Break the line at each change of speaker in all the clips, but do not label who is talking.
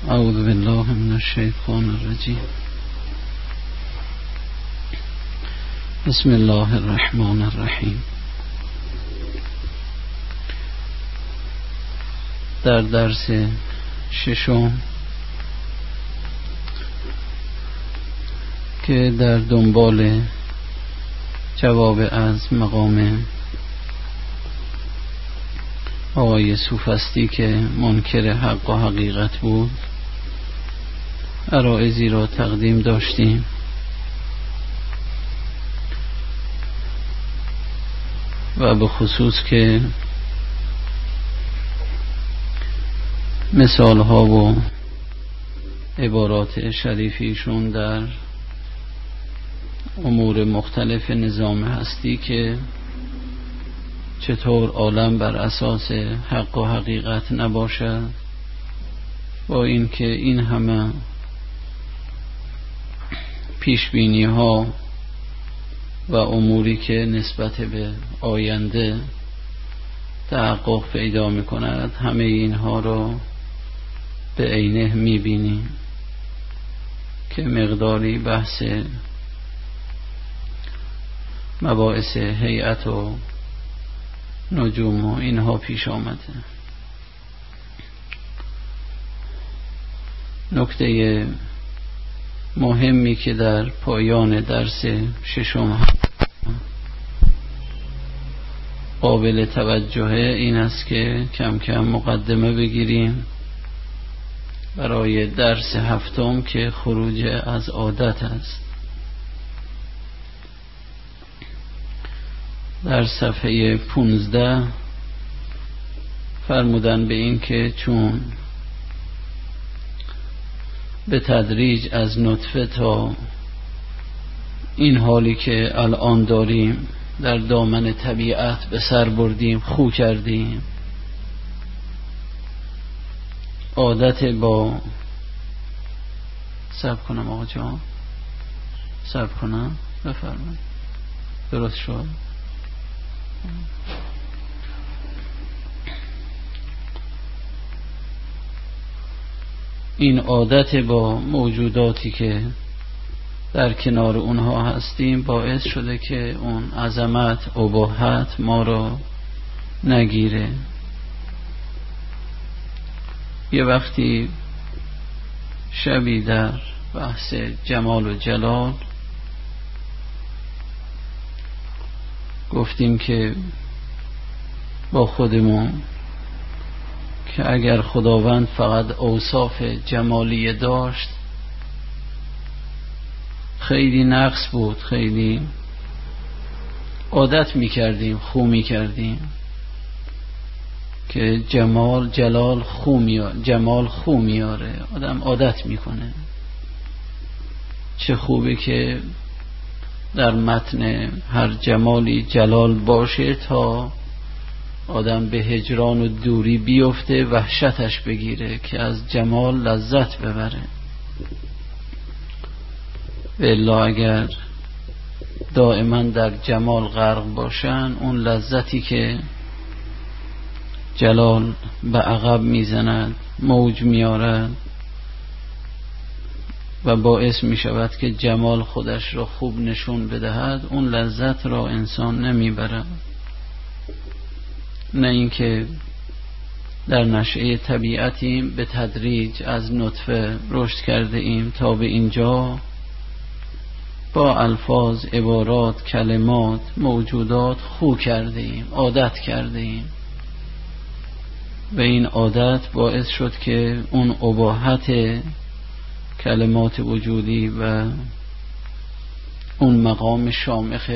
اعوذ بالله من الشیطان الرجیم. بسم الله الرحمن الرحیم. در درس ششم که در دنبال جواب از مقام آقای سوفسطی که منکر حق و حقیقت بود عرایضی را تقدیم داشتیم و به خصوص که مثال ها و عبارات شریفیشون در امور مختلف نظام هستی که چطور عالم بر اساس حق و حقیقت نباشد، با اینکه این همه پیشبینی ها و اموری که نسبت به آینده تحقق پیدا می کند، همه اینها را به عینه می بینیم که مقداری بحث مباحث هیئت و نجوم و اینها پیش آمده. نکته مهمی که در پایان درس ششم قابل توجهه این است که کم کم مقدمه بگیریم برای درس هفتم که خروج از عادت است. در صفحه 15 فرمودن به این که چون به تدریج از نطفه تا این حالی که الان داریم در دامن طبیعت به سر بردیم، خو کردیم، عادت با صبر کنم آقا جان، صبر کنم، بفرمایید، درست شد. این عادت با موجوداتی که در کنار اونها هستیم باعث شده که اون عظمت اباحت ما را نگیره. یه وقتی شبی در بحث جمال و جلال گفتیم که با خودمون که اگر خداوند فقط اوصاف جمالی داشت خیلی نقص بود، خیلی عادت میکردیم، خو میکردیم که جمال جلال خو میاره، جمال خو میاره، آدم عادت میکنه. چه خوبه که در متن هر جمالی جلال باشه تا آدم به هجران و دوری بیفته، وحشتش بگیره که از جمال لذت ببره. الا اگر دائما در جمال غرق باشن، اون لذتی که جلال به عقب میزند، موج میارد و باعث می شود که جمال خودش را خوب نشون بدهد، اون لذت را انسان نمیبرد. نه اینکه در نشأه طبیعتیم به تدریج از نطفه رشد کرده ایم تا به اینجا با الفاظ، عبارات، کلمات، موجودات خو کرده ایم، عادت کرده ایم و این عادت باعث شد که اون اباحت کلمات وجودی و اون مقام شامخ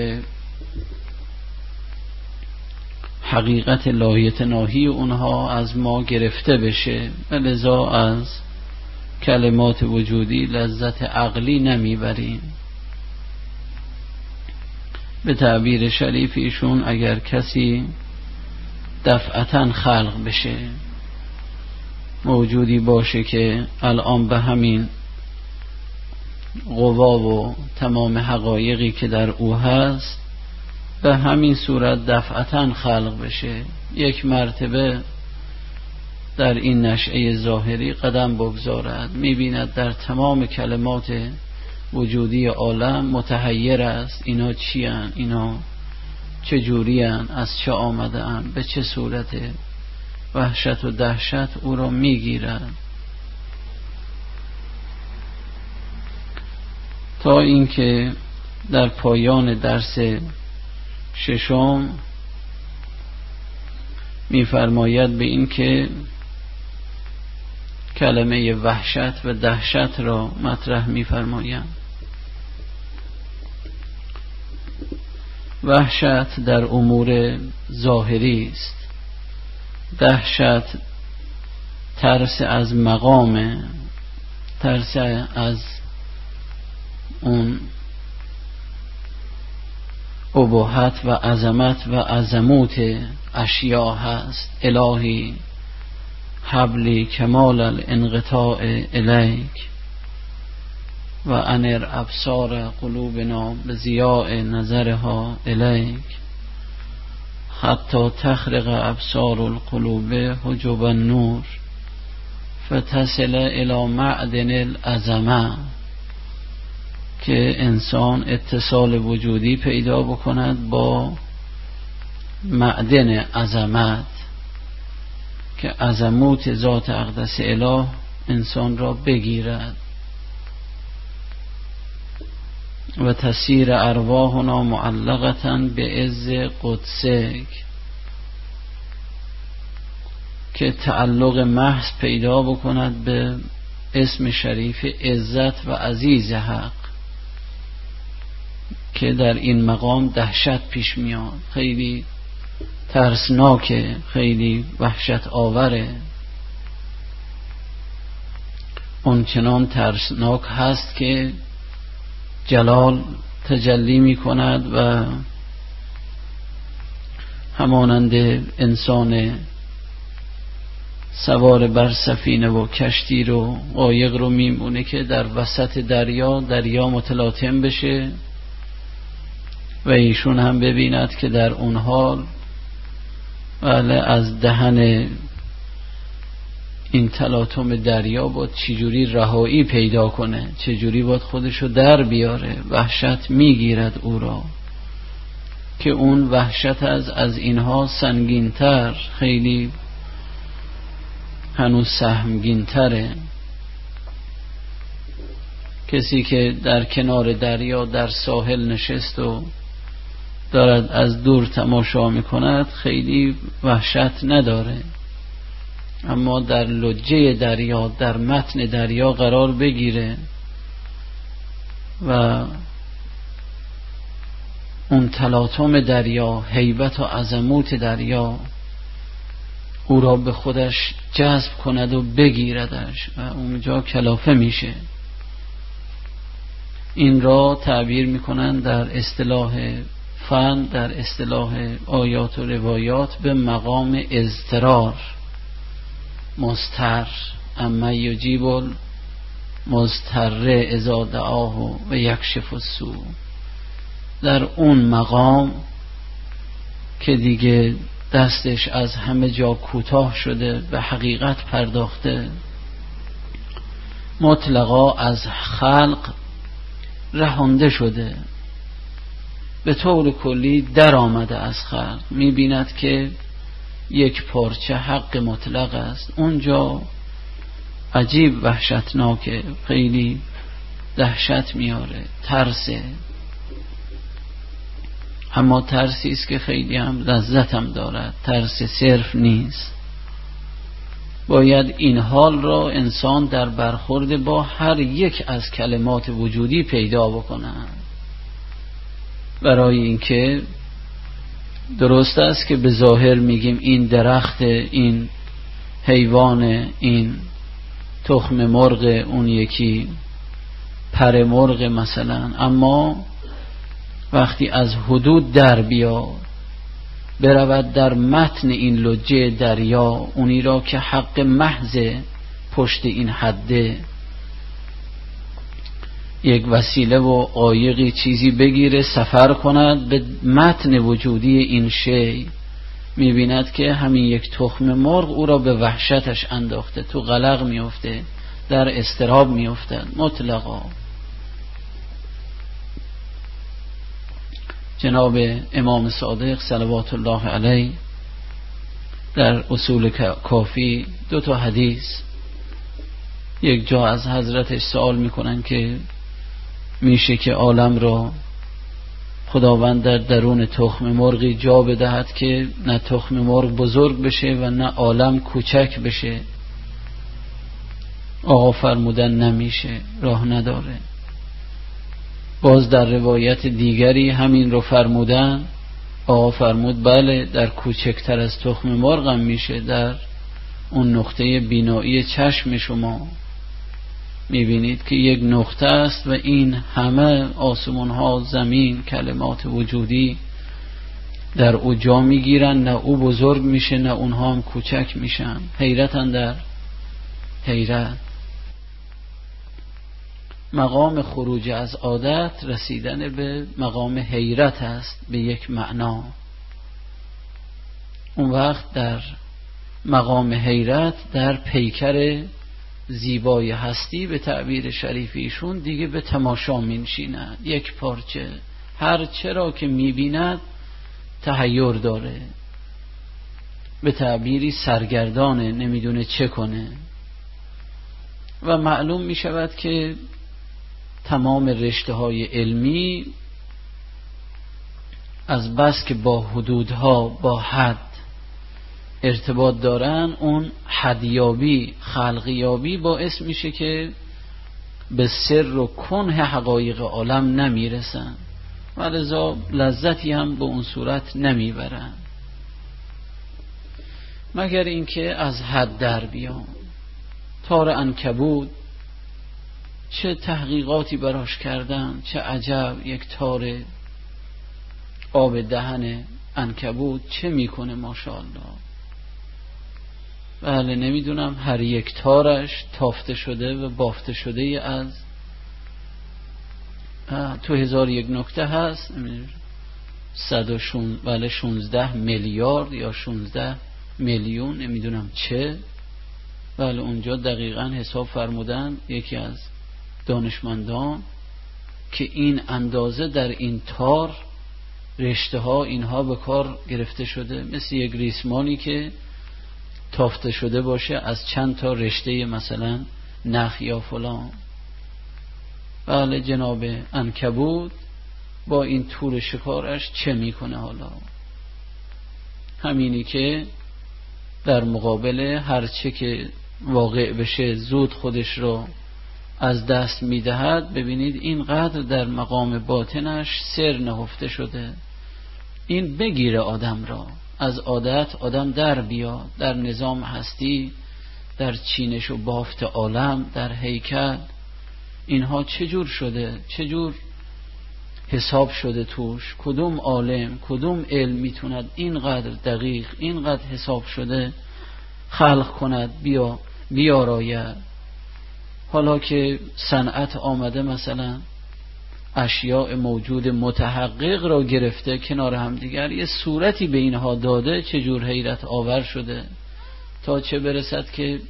حقیقت لایتناهی اونها از ما گرفته بشه و لذا از کلمات وجودی لذت عقلی نمیبریم. به تعبیر شریف ایشون اگر کسی دفعتاً خلق بشه، موجودی باشه که الان به همین قوا و تمام حقایقی که در او هست به همین صورت دفعتاً خلق بشه، یک مرتبه در این نشأه ظاهری قدم بگذارد، می‌بیند در تمام کلمات وجودی عالم متحیر است. اینا چی هستند؟ اینا چه جوری هستند؟ از چه آمده اند؟ به چه صورت؟ وحشت و دهشت او را میگیرد، تا اینکه در پایان درس ششم می‌فرماید به این که کلمه وحشت و دهشت را مطرح می‌فرمایند. وحشت در امور ظاهری است، دهشت ترس از مقام، ترس از اون اباحت و عظمت و عظموت اشیاء هست. الهی حبلی کمال الانقطاع الیک و انر ابصار قلوبنا بضیاء نظرها الیک حتی تخرق ابصار القلوب حجب النور فتصل الی معدن العظمه، که انسان اتصال وجودی پیدا بکند با معدن عظمت، که عظمت ذات اقدس اله انسان را بگیرد. و تسیر ارواحنا معلقتا به عز قدسک، که تعلق محض پیدا بکند به اسم شریف عزت و عزیز حق، که در این مقام دهشت پیش میاد، خیلی ترسناکه، خیلی وحشت آوره. اون چنان ترسناک هست که جلال تجلی می کند و همانند انسان سوار بر سفینه و کشتی رو قایق رو میمونه که در وسط دریا متلاطم بشه و ایشون هم ببیند که در اون حال بله از دهن این تلاطم دریا باید چجوری رهایی پیدا کنه، چجوری باید خودشو در بیاره. وحشت میگیرد او را، که اون وحشت از اینها سنگینتر، خیلی هنوز سهمگینتره. کسی که در کنار دریا در ساحل نشست و دارد از دور تماشا میکند خیلی وحشت نداره، اما در لجه دریا، در متن دریا قرار بگیره و اون تلاطم دریا، هیبت و عظمت دریا او را به خودش جذب کند و بگیردش و اونجا کلافه میشه. این را تعبیر میکنن در اصطلاح فن، در اصطلاح آیات و روایات به مقام اضطرار. مضطر اما یجیب المضطر اذا دعاه و یکشف السوء، در اون مقام که دیگه دستش از همه جا کوتاه شده، به حقیقت پرداخته، مطلقا از خلق رهانده شده، به طور کلی در آمده از خلق، میبیند که یک پارچه حق مطلق است. اونجا عجیب وحشتناکه، خیلی دهشت میاره، ترسه، اما ترسی است که خیلی هم لذت هم دارد، ترس صرف نیست. باید این حال را انسان در برخورد با هر یک از کلمات وجودی پیدا بکند، برای اینکه درست است که به ظاهر میگیم این درخت، این حیوان، این تخم مرغ، اون یکی پر مرغ مثلا، اما وقتی از حدود در بیاد، برود در متن این لجه دریا، اونی را که حق محض پشت این حده، یک وسیله و قایقی چیزی بگیره سفر کند به متن وجودی این شی میبیند که همین یک تخم مرغ او را به وحشتش انداخته، تو قلق میفته، در اضطراب میفته مطلقا. جناب امام صادق صلوات الله علیه در اصول کافی 2 حدیث، یک جا از حضرتش سوال میکنن که میشه که عالم را خداوند در درون تخم مرغی جا بدهد که نه تخم مرغ بزرگ بشه و نه عالم کوچک بشه؟ آقا فرمودن نمیشه، راه نداره. باز در روایت دیگری همین رو فرمودن، آقا فرمود بله در کوچکتر از تخم مرغ هم میشه، در اون نقطه بینایی چشم شما میبینید که یک نقطه است و این همه آسمان ها، زمین، کلمات وجودی در او جا میگیرن، نه او بزرگ میشه نه اونها هم کوچک میشن. حیرتن در حیرت. مقام خروج از عادت رسیدن به مقام حیرت است به یک معنا. اون وقت در مقام حیرت در پیکر زیبای هستی به تعبیر شریفیشون دیگه به تماشا می‌نشیند، یک پارچه، هر چرا که می‌بیند تحیر داره، به تعبیری سرگردانه، نمیدونه چه کنه. و معلوم می‌شود که تمام رشته‌های علمی از بس که با حدودها، با حد ارتباط دارن، اون حدیابی، خلقیابی باعث میشه که به سر و کنه حقایق عالم نمیرسن و لذا لذتی هم به اون صورت نمیبرن، مگر اینکه از حد در بیان. تار عنکبوت چه تحقیقاتی براش کردن، چه عجب، یک تار آب دهن عنکبوت چه میکنه ماشاءالله. بله نمیدونم، هر یک تارش تافته شده و بافته شده از تو 1001 نکته هست، 16 میلیارد یا 16 میلیون نمیدونم چه. بله اونجا دقیقا حساب فرمودن یکی از دانشمندان که این اندازه در این تار رشته ها اینها به کار گرفته شده، مثل یک ریسمانی که تافته شده باشه از چند تا رشته مثلا نخ یا فلان. بله جناب عنکبوت با این طول شکارش چه میکنه حالا؟ همینی که در مقابل هر چه که واقع بشه زود خودش رو از دست میدهد. ببینید اینقدر در مقام باطنش سر نهفته شده، این بگیره آدم را، از عادت آدم در بیاد، در نظام هستی، در چینش و بافت عالم، در هیکل، اینها چجور شده، چجور حساب شده توش، کدوم عالم، کدوم علم میتوند اینقدر دقیق، اینقدر حساب شده خلق کند، بیاراید. حالا که صنعت آمده مثلا اشیاء موجود متحقق را گرفته کنار هم دیگر، یه صورتی به اینها داده، چجور حیرت آور شده، تا چه برسد که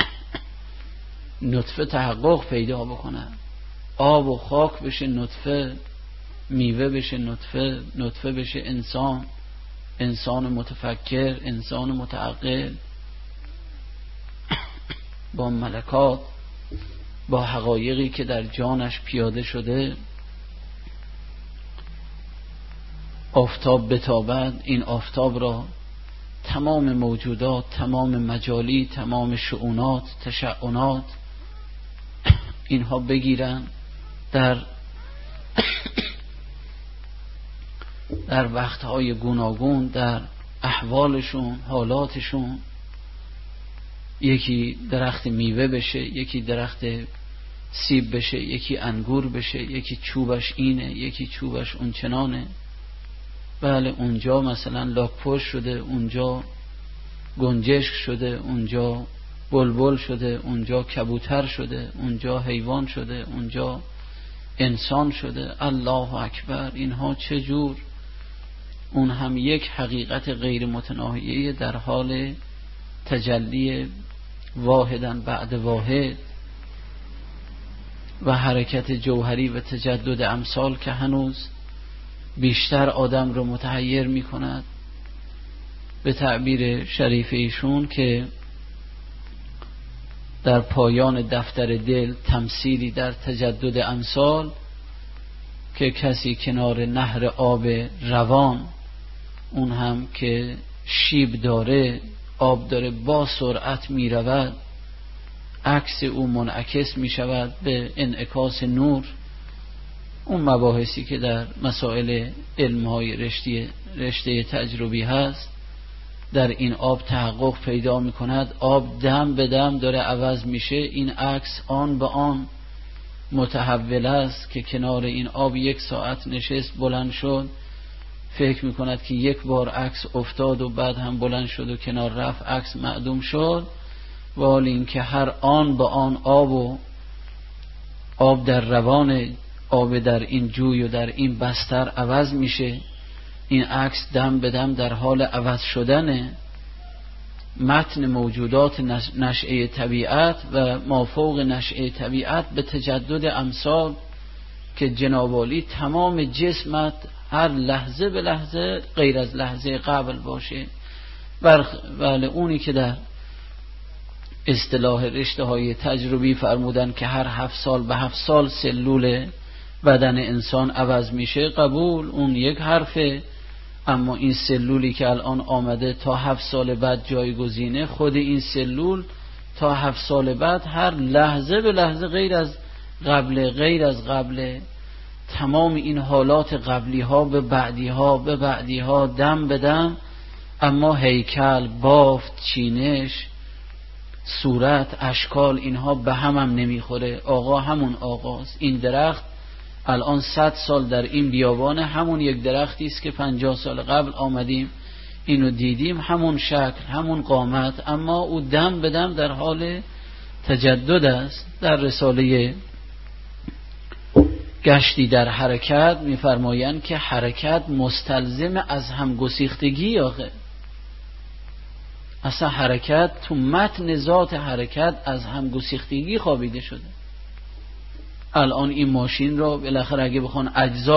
نطفه تحقق پیدا بکنه، آب و خاک بشه نطفه، میوه بشه نطفه، نطفه بشه انسان، انسان متفکر، انسان متعقل با ملکات، با حقایقی که در جانش پیاده شده. آفتاب بتابد، این آفتاب را تمام موجودات، تمام مجالی، تمام شؤونات، تشعونات اینها بگیرن در وقتهای گوناگون، در احوالشون، حالاتشون، یکی درخت میوه بشه، یکی درخت سیب بشه، یکی انگور بشه، یکی چوبش اینه، یکی چوبش اون چنانه. بله اونجا مثلا لاک‌پشت شده، اونجا گنجشک شده، اونجا بلبل شده، اونجا کبوتر شده، اونجا حیوان شده، اونجا انسان شده. الله اکبر، اینها چجور اون هم یک حقیقت غیر متناهیه در حال تجلی واحدن بعد واحد و حرکت جوهری و تجدد امثال که هنوز بیشتر آدم رو متحیر می کند. به تعبیر شریف ایشون که در پایان دفتر دل تمثیلی در تجدد امثال که کسی کنار نهر آب روان، اون هم که شیب داره، آب داره، با سرعت می رود، عکس او منعکس می شود به انعکاس نور. اون مباحثی که در مسائل علمهای رشته تجربی هست در این آب تحقق پیدا می کند. آب دم به دم داره عوض میشه، این عکس آن به آن متحول است که کنار این آب 1 ساعت نشست، بلند شد، فکر می کند که 1 بار عکس افتاد و بعد هم بلند شد و کنار رفت، عکس معدوم شد. ولی این که هر آن به آن آب در روان، آب در این جوی و در این بستر عوض میشه. این عکس دم به دم در حال عوض شدنه. متن موجودات نشأه طبیعت و مافوق نشأه طبیعت به تجدد امثال که جناب عالی تمام جسمت هر لحظه به لحظه غیر از لحظه قبل باشه. بله اونی که در اصطلاح رشته های تجربی فرمودن که هر 7 سال به 7 سال سلول بدن انسان عوض میشه، قبول، اون یک حرفه. اما این سلولی که الان آمده تا 7 سال بعد جایگزینه، خود این سلول تا 7 سال بعد هر لحظه به لحظه غیر از قبل تمام این حالات قبلی ها به بعدی ها دم به دم. اما هیکل، بافت، چینش، صورت، اشکال، اینها به هم نمیخوره. آقا همون آقاست. این درخت الان 100 سال در این بیابانه، همون یک درختی است که 50 سال قبل آمدیم اینو دیدیم، همون شکل، همون قامت، اما او دم به دم در حال تجدد است. در رساله گشتی در حرکت میفرمایند که حرکت مستلزم از هم گسیختگی. آخه اصلا حرکت تو متن ذات حرکت از هم گسیختگی خوابیده شده. الان این ماشین رو بالاخره اگه بخوان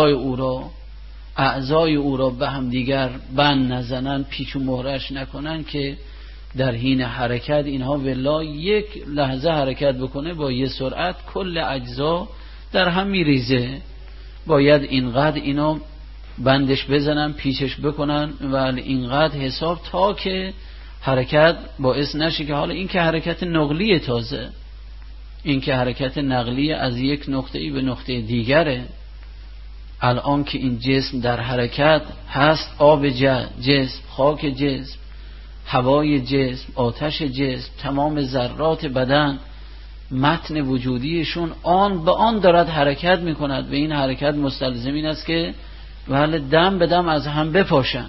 اعضای او را به هم دیگر بند نزنن، پیچ و مهرش نکنن، که در حین حرکت اینها ولا 1 لحظه حرکت بکنه با 1 سرعت کل اجزا در هم میریزه. باید اینقدر اینا بندش بزنن، پیچش بکنن و اینقدر حساب تا که حرکت باعث نشه که حالا این که حرکت نقلیه، تازه این که حرکت نقلیه از یک نقطه‌ای به نقطه دیگره. الان که این جسم در حرکت هست، آب جسم، خاک جسم، هوای جسم، آتش جسم، تمام ذرات بدن، متن وجودیشون آن به آن دارد حرکت میکند و این حرکت مستلزم این است که ولی دم به دم از هم بپاشن.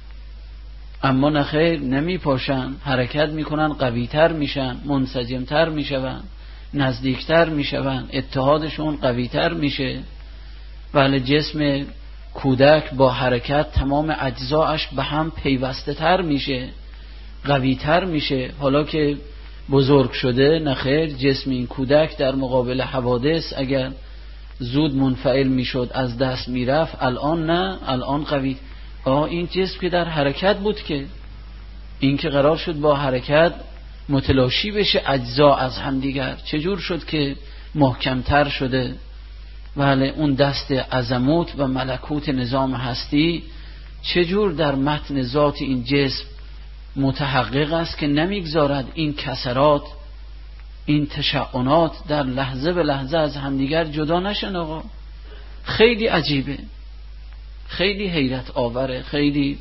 اما نخیر، نمیپاشن، حرکت میکنن، قویتر میشن، منسجمتر میشون، نزدیکتر میشون، اتحادشون قویتر میشه. ولی جسم کودک با حرکت تمام اجزاش به هم پیوسته تر میشه، قویتر میشه. حالا که بزرگ شده، نخیر، جسم این کودک در مقابل حوادث اگر زود منفعل میشد از دست میرفت، الان نه، الان قوی. این جسم که در حرکت بود، که این که قرار شد با حرکت متلاشی بشه اجزا از هم دیگر، چجور شد که محکمتر شده؟ ولی اون دست عظمت و ملکوت نظام هستی چجور در متن ذات این جسم متحقق است که نمیگذارد این کسرات، این تشعنات در لحظه به لحظه از همدیگر جدا نشن. آقا خیلی عجیبه، خیلی حیرت آوره، خیلی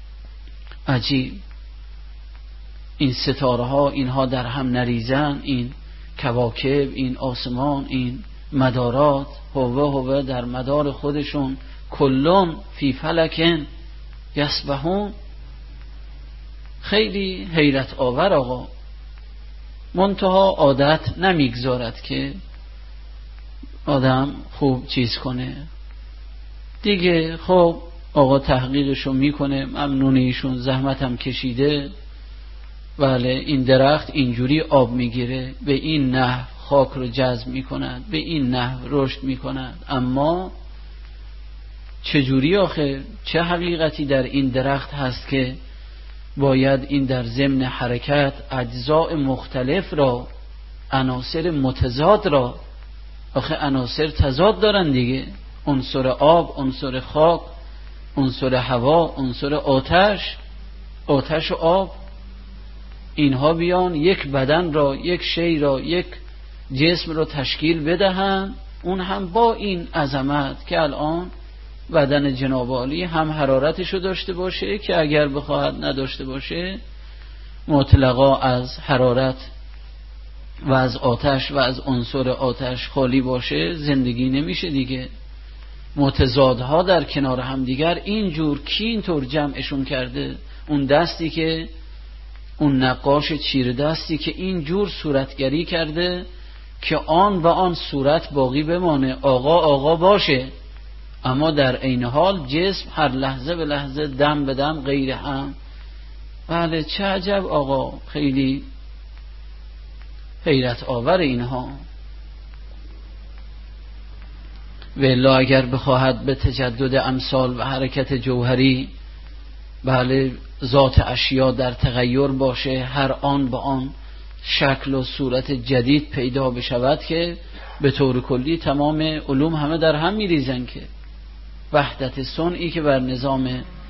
عجیب. این ستاره ها اینها در هم نریزن، این کواکب، این آسمان، این مدارات هوه در مدار خودشون، کلون فی فلکن یسبحون. خیلی حیرت آور آقا. منتها عادت نمیگذارد که آدم خوب چیز کنه دیگه. خب آقا تحقیقشو میکنه، ممنون ایشون، زحمتم کشیده، بله این درخت اینجوری آب میگیره، به این نحو خاک رو جذب میکند، به این نحو رشد میکند. اما چجوری آخه، چه حقیقتی در این درخت هست که باید این در ضمن حرکت اجزاء مختلف را، عناصر متضاد را، آخه عناصر تضاد دارن دیگه، عنصر آب، عنصر خاک، عنصر هوا، عنصر آتش و آب، اینها بیان یک بدن را، یک شی را، یک جسم را تشکیل بدهن، اون هم با این عظمت که الان بدن جناب عالی هم حرارتشو داشته باشه که اگر بخواهد نداشته باشه مطلقا از حرارت و از آتش و از عنصر آتش خالی باشه، زندگی نمیشه دیگه. متضادها در کنار هم دیگر اینجور کی اینطور جمعشون کرده؟ اون دستی که، اون نقاش چیر دستی که اینجور صورتگری کرده که آن و آن صورت باقی بمانه، آقا باشه، اما در عین حال جسم هر لحظه به لحظه، دم به دم، غیر هم. بله چه عجب آقا، خیلی حیرت آور اینها. و الا اگر بخواهد به تجدد امثال و حرکت جوهری، بله ذات اشیا در تغییر باشه، هر آن به آن شکل و صورت جدید پیدا بشود، که به طور کلی تمام علوم همه در هم میریزن که وحدت صنعی که بر نظام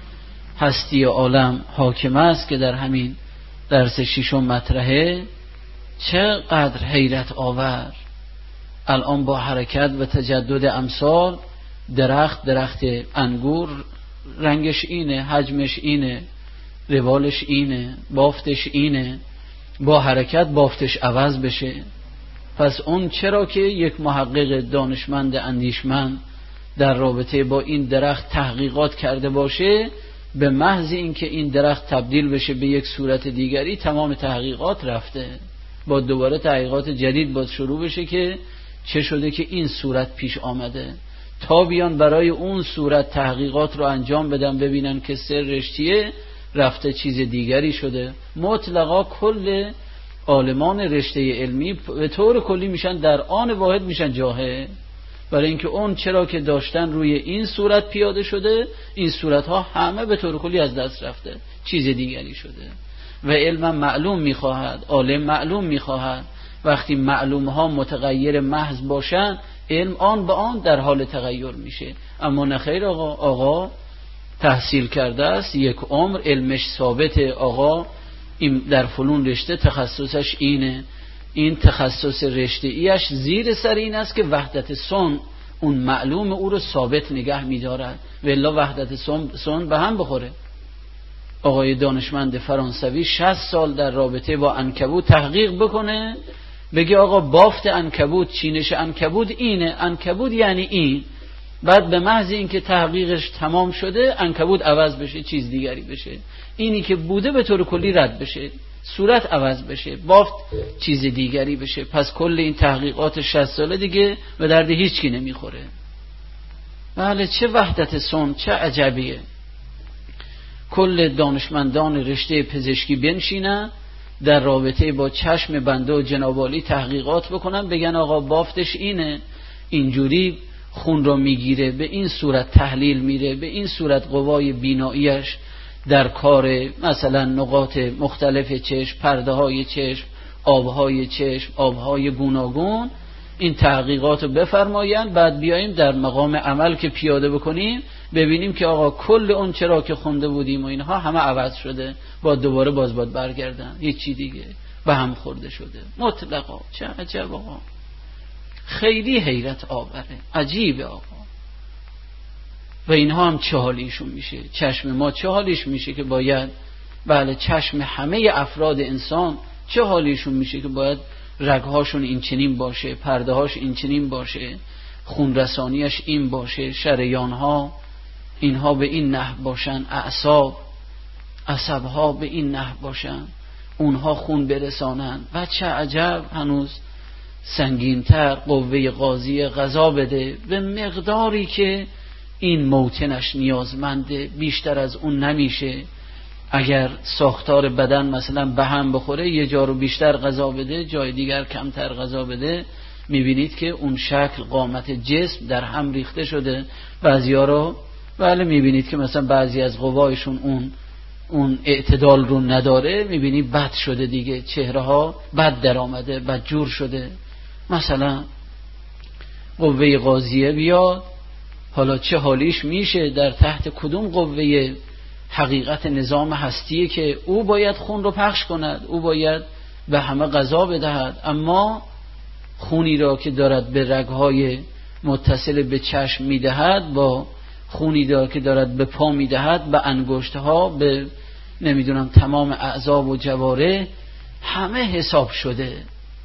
هستی عالم حاکم است که در همین درس ششم مطرحه، چقدر حیرت آور. الان با حرکت و تجدد امثال درخت انگور رنگش اینه، حجمش اینه، روالش اینه، بافتش اینه، با حرکت بافتش عوض بشه. پس اون چرا که یک محقق دانشمند اندیشمند در رابطه با این درخت تحقیقات کرده باشه، به محض اینکه این درخت تبدیل بشه به یک صورت دیگری تمام تحقیقات رفته، با دوباره تحقیقات جدید باید شروع بشه که چه شده که این صورت پیش آمده، تا بیان برای اون صورت تحقیقات رو انجام بدن، ببینن که سرش چیه، رفته چیز دیگری شده. مطلقا کل عالمان رشته علمی به طور کلی میشن در آن واحد میشن جاهل، برای اینکه اون چرا که داشتن روی این صورت پیاده شده، این صورت ها همه به طور کلی از دست رفته، چیز دیگری شده. و علم معلوم میخواهد، عالم معلوم میخواهد، وقتی معلوم ها متغیر محض باشن علم آن به آن در حال تغییر میشه. اما نخیر آقا تحصیل کرده است، یک عمر علمش ثابته، آقا این در فلون رشته تخصصش اینه، این تخصص رشته ایش زیر سر این است که وحدت صنع اون معلوم او رو ثابت نگه می‌دارد، و الا وحدت صنع به هم بخوره. آقای دانشمند فرانسوی 60 سال در رابطه با عنکبوت تحقیق بکنه، بگه آقا بافت عنکبوت، چینش عنکبوت اینه، عنکبوت یعنی این، بعد به محض اینکه تحقیقش تمام شده عنکبوت عوض بشه، چیز دیگری بشه، اینی که بوده به طور کلی رد بشه، صورت عوض بشه، بافت چیز دیگری بشه. پس کل این تحقیقات 60 ساله دیگه به درد هیچ کی نمیخوره. بله چه وحدت صنع، چه عجبیه. کل دانشمندان رشته پزشکی بنشینن در رابطه با چشم بنده و جناب عالی تحقیقات بکنن، بگن آقا بافتش اینه، اینجوری خون رو میگیره، به این صورت تحلیل میره، به این صورت قوای بیناییش در کار مثلا نقاط مختلف چشم، پرده های چشم، آبهای چشم، آبهای گوناگون، این تحقیقات رو بفرماین، بعد بیاییم در مقام عمل که پیاده بکنیم ببینیم که آقا کل اون چرا که خونده بودیم و اینها همه عوض شده، با دوباره باز برگردن، هیچی دیگه به هم خورده شده. مطلقا چه عجب آقا، خیلی حیرت آوره، عجیبه آقا. و اینها هم چه حالیشون میشه؟ چشم ما چه حالیش میشه که باید، بله چشم همه افراد انسان چه حالیشون میشه که باید رگهاشون این چنین باشه، پرده هاش این چنین باشه، خون رسانیش این باشه، شریانها اینها به این نحو باشن، عصبها به این نحو باشن، اونها خون برسانن. و چه عجب هنوز سنگینتر قوه قاضی قضا بده به مقداری که این موطنش نیازمنده، بیشتر از اون نمیشه. اگر ساختار بدن مثلا به هم بخوره، یه جا رو بیشتر غذا بده، جای دیگر کمتر غذا بده، میبینید که اون شکل قامت جسم در هم ریخته شده. بعضیا رو بله میبینید که مثلا بعضی از قوایشون اون اعتدال رو نداره، میبینید بد شده دیگه، چهره ها بد در آمده، بد جور شده. مثلا قوه قاضیه بیاد، حالا چه حالیش میشه، در تحت کدوم قوه حقیقت نظام هستیه که او باید خون رو پخش کند، او باید به همه غذا بدهد، اما خونی را که دارد به رگهای متصل به چشم میدهد، با خونی را که دارد به پا میدهد، به انگشتها، به نمیدونم تمام اعضا و جواره، همه حساب شده.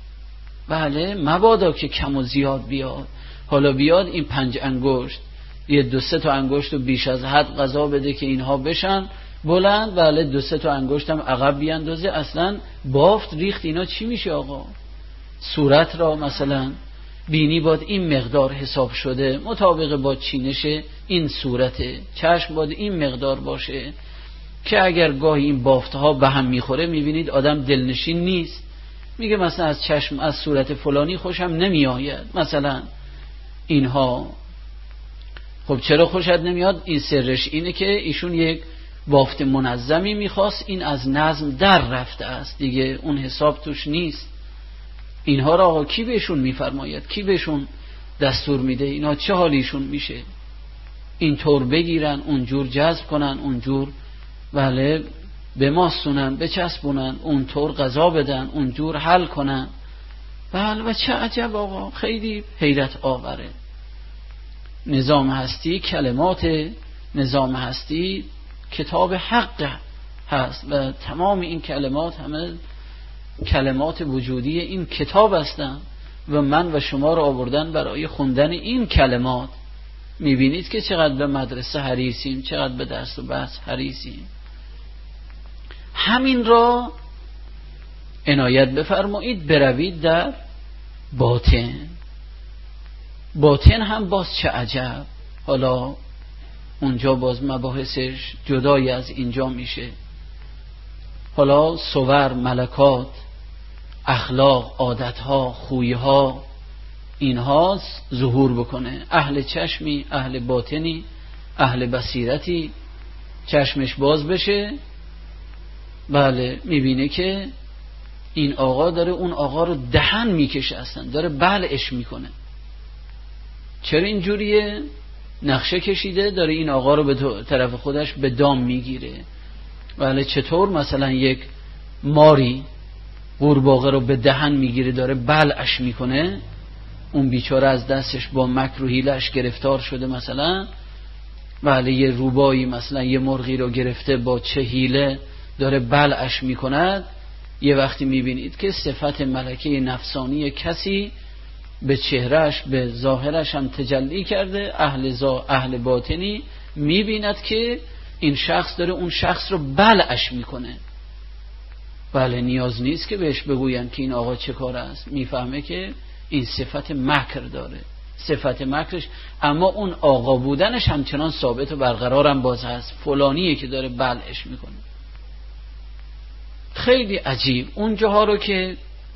بله مبادا که کم و زیاد بیاد. حالا بیاد این 5 انگشت، یه 2-3 تا انگشت رو بیش از حد غذا بده که اینها بشن بلند، بله 2-3 تا انگشت هم عقب بیاندازه، اصلا بافت ریخت، اینا چی میشه آقا؟ صورت را مثلا بینی باید این مقدار حساب شده مطابق با چینش این صورته، چشم باید این مقدار باشه که اگر گاهی این بافتها به هم میخوره میبینید آدم دلنشین نیست، میگه مثلا از چشم از صورت فلانی خوشم نمیآید مثلا اینها. خب چرا خوشت نمیاد؟ این سرش اینه که ایشون یک بافت منظمی میخواست، این از نظم در رفته است دیگه، اون حساب توش نیست. اینها را آقا کی بهشون میفرماید؟ کی بهشون دستور میده؟ اینا چه حالیشون میشه؟ اینطور بگیرن، اونجور جذب کنن، اونجور بله بماسونن، بچسبونن، اونطور غذا بدن، اونجور حل کنن. بله و چه عجب آقا، خیلی حیرت آوره. نظام هستی کلمات نظام هستی کتاب حق هست و تمام این کلمات همه کلمات وجودی این کتاب هستند و من و شما رو آوردن برای خوندن این کلمات. میبینید که چقدر به مدرسه حریصیم، چقدر به درس و بحث حریصیم. همین را عنایت بفرمایید بروید در باطن. باطن هم باز چه عجب، حالا اونجا باز مباحثش جدای از اینجا میشه. حالا صور، ملکات، اخلاق، عادتها، خویها، اینها ظهور بکنه. اهل چشمی، اهل باطنی، اهل بصیرتی چشمش باز بشه، بله میبینه که این آقا داره اون آقا رو دهن میکشه، اصلا داره بلعش میکنه. چرا اینجوریه؟ نقشه کشیده داره این آقا رو به طرف خودش به دام میگیره. بله چطور مثلا یک ماری قورباغه رو به دهن میگیره داره بلعش میکنه، اون بیچاره از دستش با مکر و حیله‌اش گرفتار شده، مثلا بله یه روبایی مثلا یه مرغی رو گرفته با چه حیله داره بلعش میکند. یه وقتی میبینید که صفت ملکه نفسانی کسی به چهرهش به ظاهرش هم تجلی کرده، اهل باطنی میبیند که این شخص داره اون شخص رو بلعش میکنه. بله نیاز نیست که بهش بگوین که این آقا چه کار است، میفهمه که این صفت مکر داره، صفت مکرش، اما اون آقا بودنش همچنان ثابت و برقرارم باز هست، فلانیه که داره بلعش میکنه. خیلی عجیب اون جاها رو که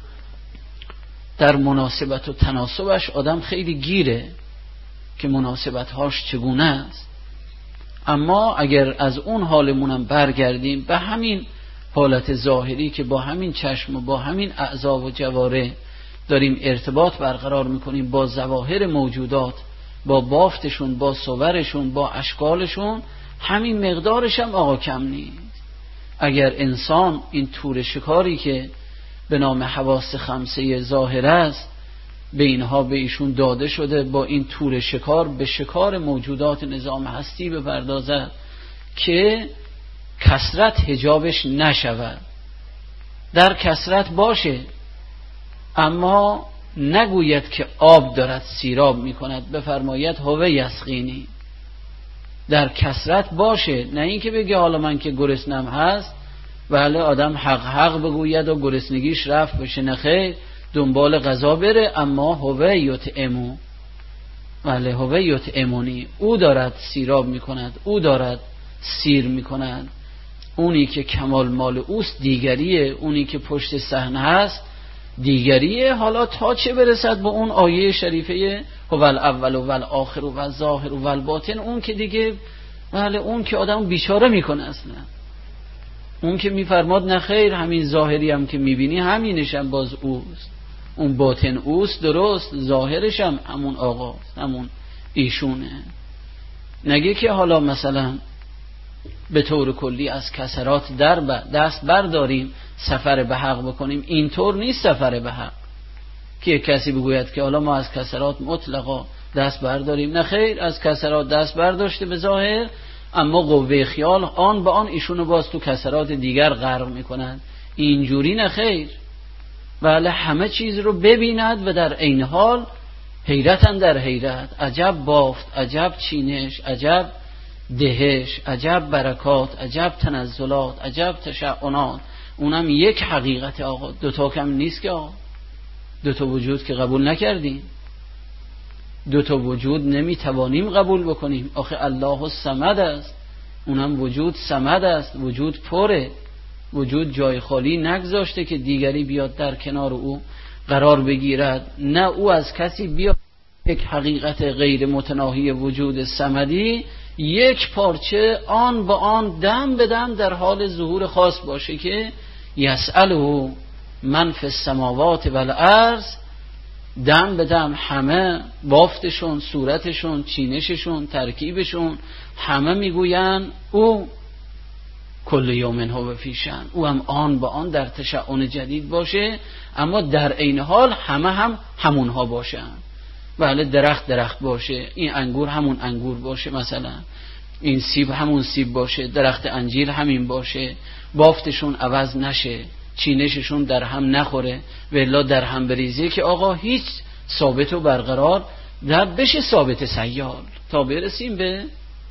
در مناسبت و تناسبش آدم خیلی گیره که مناسبتهاش چگونه است. اما اگر از اون حالمونم برگردیم به همین حالت ظاهری که با همین چشم و با همین اعضا و جواره داریم ارتباط برقرار میکنیم با ظواهر موجودات، با بافتشون، با صورشون، با اشکالشون، همین مقدارش هم آقا کم نیست. اگر انسان این تور شکاری که به نام حواس خمسه ظاهر است به اینها به ایشون داده شده، با این تور شکار به شکار موجودات نظام هستی بپردازد که کثرت حجابش نشود، در کثرت باشه اما نگوید که آب دارد سیراب میکند، بفرماید هو یسقینی، در کثرت باشه، نه اینکه بگه حالا من که گرسنم هست بله آدم حق بگوید و گرسنگیش رفت بشه، نخیر دنبال غذا بره، اما هو یطعمو، ولی هو یطعمنی، او دارد سیراب میکند، او دارد سیر میکند. اونی که کمال مال اوست دیگریه، اونی که پشت صحنه هست دیگریه. حالا تا چه برسد به اون آیه شریفه هو الاول و الاخر و الظاهر و الباطن، اون که دیگه بله اون که آدم بیچاره میکنه اصلا. اون که میفرماد نه خیر، همین ظاهری هم که میبینی همینش هم باز اوست، اون باطن اوست درست، ظاهرش هم همون آقاست، همون ایشونه. نگه که حالا مثلا به طور کلی از کسرات دست برداریم سفر به حق بکنیم، اینطور نیست سفر به حق که کسی بگوید که حالا ما از کسرات مطلقا دست برداریم. نه خیر، از کسرات دست برداشته به ظاهر، اما قوه خیال آن به آن ایشونو باز تو کسرات دیگر غرق میکنند. اینجوری نه خیر، بله همه چیز رو ببیند و در عین حال حیرتن در حیرت، عجب بافت، عجب چینش، عجب دهش، عجب برکات، عجب تنزلات، عجب تشعنات. اونم یک حقیقت آقا، دوتا کم نیست که آقا، دوتا وجود که قبول نکردیم، دوتا وجود نمیتوانیم قبول بکنیم. آخه الله الصمد است، اونم وجود صمد است، وجود پره، وجود جای خالی نگذاشته که دیگری بیاد در کنار او قرار بگیرد. نه او از کسی بیاد یک حقیقت غیر متناهی وجود صمدی یک پارچه آن با آن دم به دم در حال ظهور خاص باشه که یسأله من فی السماوات والارض، دم به دم همه بافتشون، صورتشون، چینششون، ترکیبشون همه میگوین او کل یوم هو فی شأن، او هم آن با آن در تشعن جدید باشه، اما در عین حال همه همونها باشن. بله درخت باشه، این انگور همون انگور باشه، مثلا این سیب همون سیب باشه، درخت انجیر همین باشه، بافتشون عوض نشه، چینششون در هم نخوره و الا در هم بریزه که آقا هیچ ثابت و برقرار در بشه ثابت سیال. تا برسیم به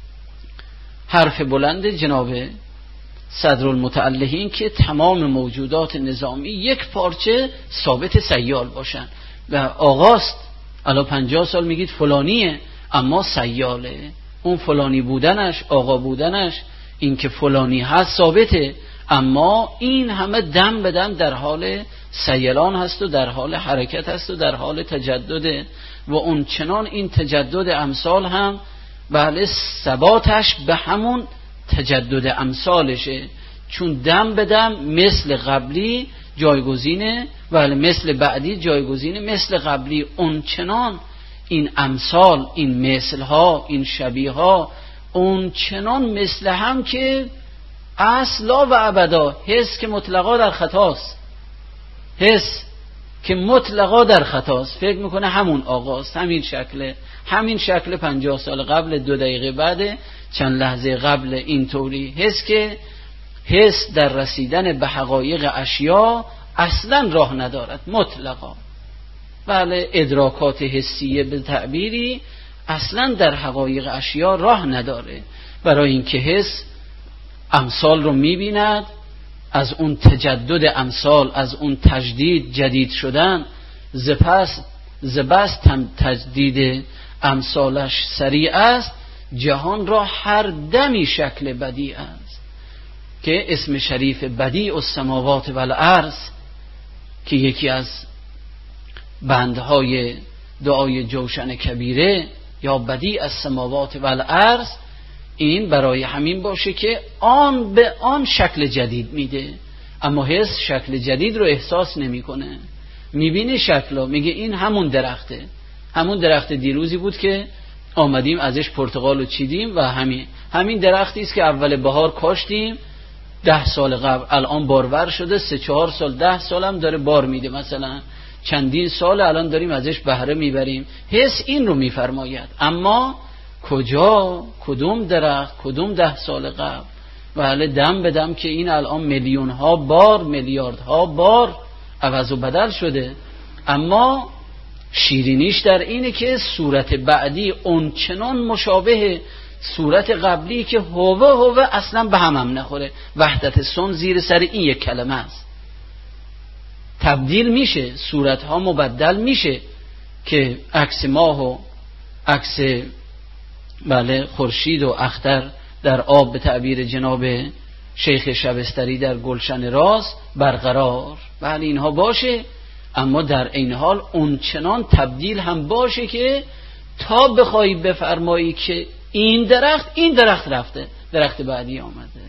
حرف بلند جناب صدرالمتعلهین که تمام موجودات نظامی یک پارچه ثابت سیال باشن و آقاست. الان 50 سال میگید فلانیه اما سیاله، اون فلانی بودنش، آقا بودنش، این که فلانی هست ثابته، اما این همه دم به دم در حال سیلان هست و در حال حرکت هست و در حال تجدد. و اون چنان این تجدد امثال هم بله ثباتش به همون تجدد امثالشه، چون دم به دم مثل قبلی جایگزینه بله مثل بعدی جایگزینه مثل قبلی. اون چنان این امثال، این مثل ها، این شبیه ها اون چنان مثل هم که اصلا و ابدا حس که مطلقا در خطاست، حس که مطلقا در خطاست، فکر میکنه همون آقاست، همین شکل 50 سال قبل، 2 دقیقه بعد، چند لحظه قبل، اینطوری حس که حس در رسیدن به حقایق اشیا اصلا راه ندارد مطلقا. بله ادراکات حسیه به تعبیری اصلا در حقایق اشیا راه نداره، برای اینکه حس امثال رو میبیند، از اون تجدد امثال، از اون تجدید جدید شدن، زبست تجدید امثالش سریع است، جهان را هر دمی شکل بدیع است که اسم شریف بدیع السماوات والارض که یکی از بندهای دعای جوشن کبیره یا بدیع السماوات والارض، این برای همین باشه که آن به آن شکل جدید میده، اما حس شکل جدید رو احساس نمیکنه. میبینه شکل، میگه این همون درخته، همون درخت دیروزی بود که آمدیم ازش پرتقال رو چیدیم و همین درختی است که اول بهار کاشتیم 10 سال قبل، الان بارور شده 3-4 سال 10 سال هم داره بار میده، مثلا چندین سال الان داریم ازش بهره میبریم. حس این رو میفرماید، اما کجا، کدوم درخت، کدوم 10 سال قبل؟ بله دم به دم که این الان میلیون ها بار، میلیاردها بار عوض و بدل شده، اما شیرینیش در اینه که صورت بعدی اون چنان مشابه صورت قبلی که هوه اصلا به هم نخوره. وحدت سن زیر سر این یک کلمه است. تبدیل میشه، صورتها مبدل میشه که عکس ماه و عکس بله خورشید و اختر در آب به تعبیر جناب شیخ شبستری در گلشن راز برقرار. بله اینها باشه، اما در این حال اون چنان تبدیل هم باشه که تا بخوای بفرمایی که این درخت رفته، درخت بعدی آمده.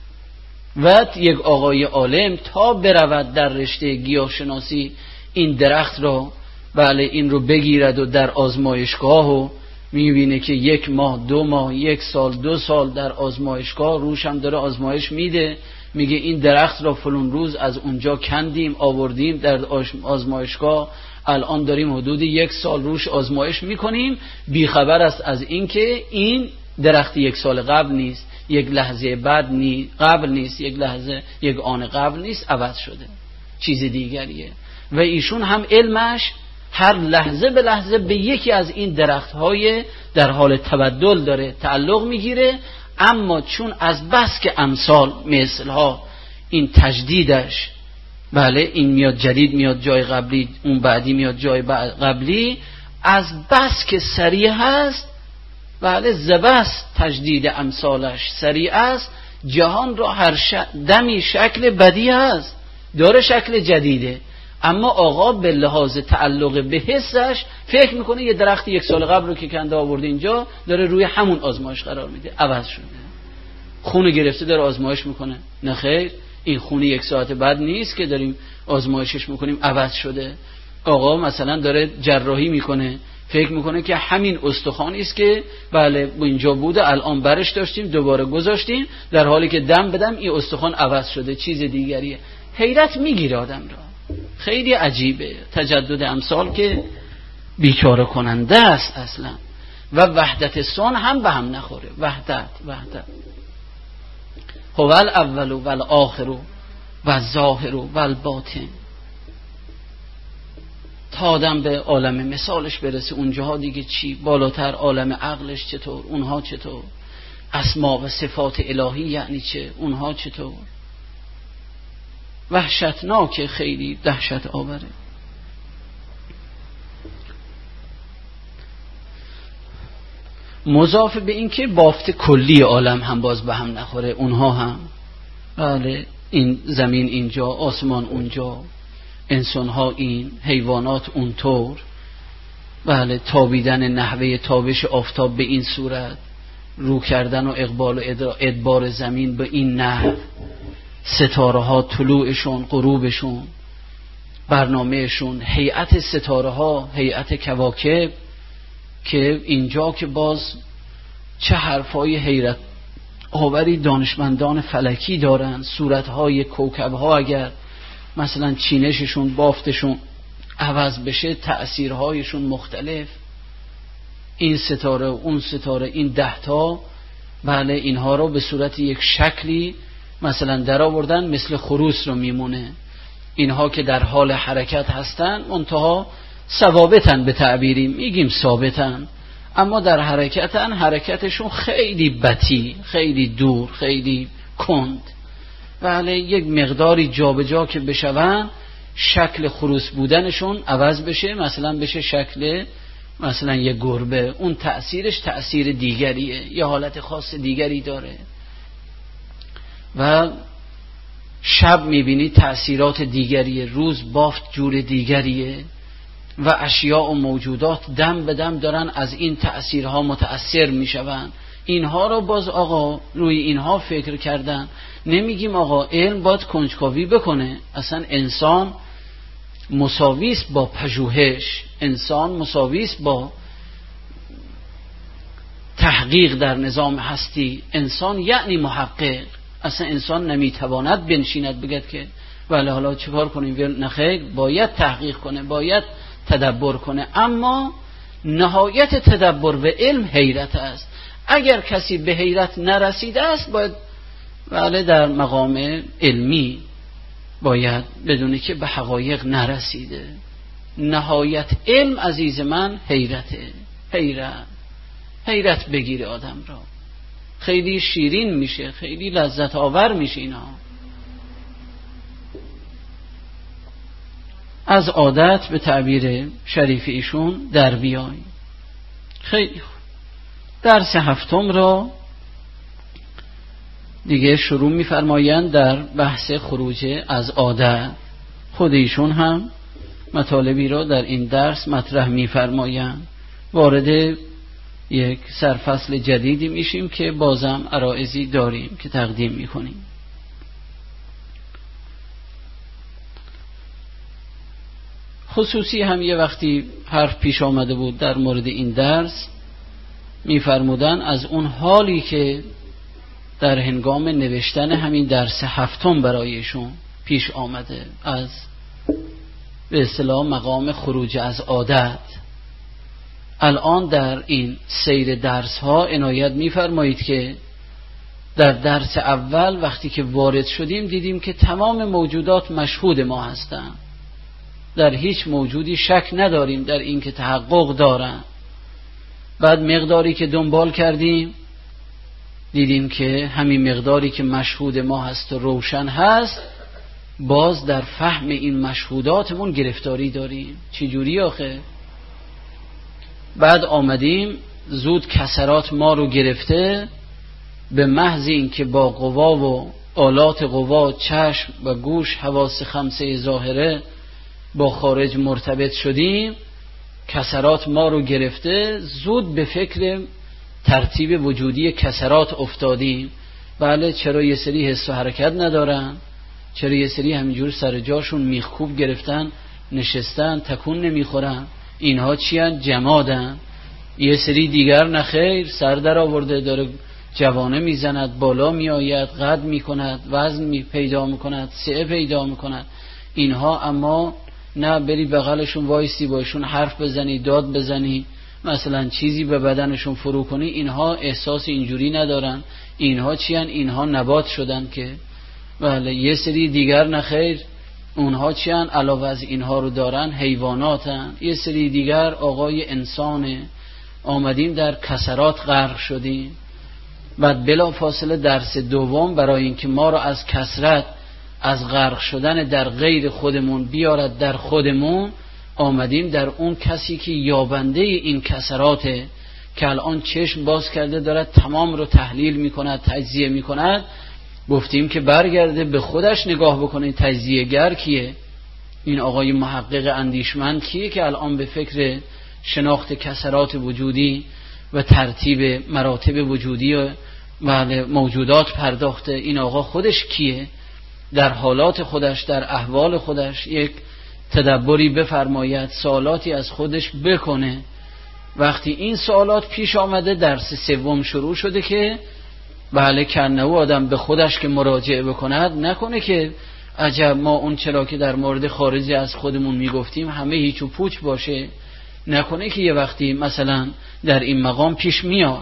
و یک آقای عالم تا برود در رشته گیاهشناسی این درخت را بله این رو بگیرد و در آزمایشگاه و میبینه که 1 ماه 2 ماه 1 سال 2 سال در آزمایشگاه روش هم داره آزمایش میده، میگه این درخت را فلان روز از اونجا کندیم آوردیم در آزمایشگاه، الان داریم حدود 1 سال روش آزمایش میکنیم، بیخبر است از این که این درخت 1 سال قبل نیست، 1 لحظه بعد قبل نیست، 1 لحظه 1 آن قبل نیست، عوض شده، چیز دیگریه. و ایشون هم علمش هر لحظه به لحظه به یکی از این درخت‌های در حال تبدل داره تعلق میگیره، اما چون از بس که امثال مثلها این تجدیدش بله این میاد جدید میاد جای قبلی، اون بعدی میاد جای قبلی، از بس که سریع هست بله زبست تجدید امثالش سریع است، جهان را هر دمی شکل بدی هست داره شکل جدیده، اما آقا به لحاظ تعلق به حسش فکر میکنه یه درخت 1 سال قبل رو که کنده آورده اینجا داره روی همون آزمایش قرار میده، عوض شده. خون گرفته داره آزمایش میکنه، نه خیر این خون 1 ساعت بعد نیست که داریم آزمایشش میکنیم، عوض شده. آقا مثلا داره جراحی میکنه، فکر میکنه که همین استخوانی است که بله اینجا بوده الان برش داشتیم دوباره گذاشتیم، در حالی که دم بدم این استخوان عوض شده، چیز دیگریه. حیرت میگیره آدم را. خیلی عجیبه تجدد امثال که بیچاره کننده است اصلا. و وحدت سان هم به هم نخوره. وحدت هو الاول و الاخر و الظاهر و الباطن. تا آدم به عالم مثالش برسه اونجاها دیگه چی، بالاتر عالم عقلش چطور، اونها چطور، اسما و صفات الهی یعنی چه، اونها چطور. وحشتناک، خیلی دهشت آوره. مضاف به این که بافت کلی عالم هم باز به هم نخوره، اونها هم بله این زمین اینجا، آسمان اونجا، انسان ها این، حیوانات اونطور، بله طابیدن نحوه تابش آفتاب به این صورت، رو کردن و اقبال و ادبار زمین به این نحو، ستاره ها طلوعشون غروبشون، برنامهشون، هیئت ستاره ها، هیئت کواکب، که اینجا که باز چه حرفای حیرت آوری دانشمندان فلکی دارن. صورتهای کوکب ها اگر مثلا چینششون بافتشون عوض بشه تأثیرهایشون مختلف، این ستاره اون ستاره این 10 تا بله اینها رو به صورت یک شکلی مثلا در آوردن، مثل خروس رو میمونه. اینها که در حال حرکت هستن منتها ثوابتن، به تعبیری میگیم ثابتن، اما در حرکتن، حرکتشون خیلی بطیء، خیلی دور، خیلی کند. بله یک مقداری جابجا که بشون شکل خروس بودنشون عوض بشه، مثلا بشه شکل مثلا یک گربه، اون تأثیرش تأثیر دیگریه، یه حالت خاص دیگری داره. و شب میبینی تأثیرات دیگریه، روز بافت جور دیگریه و اشیاء و موجودات دم به دم دارن از این تأثیرها متأثر میشون. اینها رو باز آقا روی اینها فکر کردن. نمیگیم آقا علم باید کنجکاوی بکنه، اصلا انسان مساویست با پژوهش، انسان مساویست با تحقیق در نظام هستی، انسان یعنی محقق. اصلا انسان نمیتواند بنشیند بگد که ولی حالا چیکار کنیم، نخیر، باید تحقیق کنه، باید تدبر کنه. اما نهایت تدبر و علم حیرت است. اگر کسی به حیرت نرسیده است باید ولی در مقام علمی باید بدونه که به حقایق نرسیده. نهایت علم عزیز من حیرته. حیرت بگیره آدم را، خیلی شیرین میشه، خیلی لذت آور میشه. اینا از عادت به تعبیر شریف ایشون در بیای. خیلی خوب. درس هفتم را دیگه شروع می‌فرمایند در بحث خروج از عادت. خود ایشون هم مطالبی را در این درس مطرح می‌فرمایند. وارد یک سرفصل جدیدی میشیم که بازم عرائضی داریم که تقدیم می‌کنیم. خصوصی هم یه وقتی حرف پیش آمده بود در مورد این درس، می‌فرمودن از اون حالی که در هنگام نوشتن همین درس هفتم برایشون پیش آمده، از به اصطلاح مقام خروج از عادت. الان در این سیر درس ها عنایت می‌فرمایید که در درس اول وقتی که وارد شدیم دیدیم که تمام موجودات مشهود ما هستند، در هیچ موجودی شک نداریم در این که تحقق دارن. بعد مقداری که دنبال کردیم دیدیم که همین مقداری که مشهود ما هست و روشن هست، باز در فهم این مشهوداتمون گرفتاری داریم. چی جوری آخه؟ بعد آمدیم زود کسرات ما رو گرفته، به محض این که با قوا و آلات قوا، چشم و گوش، حواس خمسه ظاهره با خارج مرتبط شدیم، کسرات ما رو گرفته، زود به فکر ترتیب وجودی کسرات افتادیم. بله، چرا یه سری حس و حرکت ندارن؟ چرا یه سری همینجور سر جاشون میخکوب گرفتن نشستن تکون نمیخورن؟ اینها چی هن؟ جمادن. یه سری دیگر نخیر، سر در آورده داره جوانه میزند، بالا میآید، قد میکند، وزن پیدا میکند، سعه پیدا میکند. اینها اما نه بری بغلشون وایسی باشون حرف بزنی، داد بزنی، مثلا چیزی به بدنشون فرو کنی، اینها احساس اینجوری ندارن. اینها چی هن؟ اینها نبات شدن که بله. یه سری دیگر نخیر، اونها چی هن؟ علاوه از اینها رو دارن حیواناتن. یه سری دیگر آقای انسانه. آمدیم در کسرات غرق شدیم. بعد بلا فاصله درس دوم برای اینکه ما رو از کسرت، از غرق شدن در غیر خودمون بیارد در خودمون، آمدیم در اون کسی که یابنده این کسراته، که الان چشم باز کرده دارد تمام رو تحلیل میکند، تجزیه میکند. گفتیم که برگرده به خودش نگاه بکنه. تجزیه گر کیه؟ این آقای محقق اندیشمند کیه که الان به فکر شناخت کسرات وجودی و ترتیب مراتب وجودی و موجودات پرداخته؟ این آقا خودش کیه؟ در حالات خودش، در احوال خودش یک تدبری بفرماید، سوالاتی از خودش بکنه. وقتی این سوالات پیش آمده، درس سوم شروع شده که بله کنه و آدم به خودش که مراجعه بکند، نکنه که عجب ما اون چرا که در مورد خارجی از خودمون میگفتیم همه هیچ و پوچ باشه. نکنه که یه وقتی مثلا در این مقام پیش میاد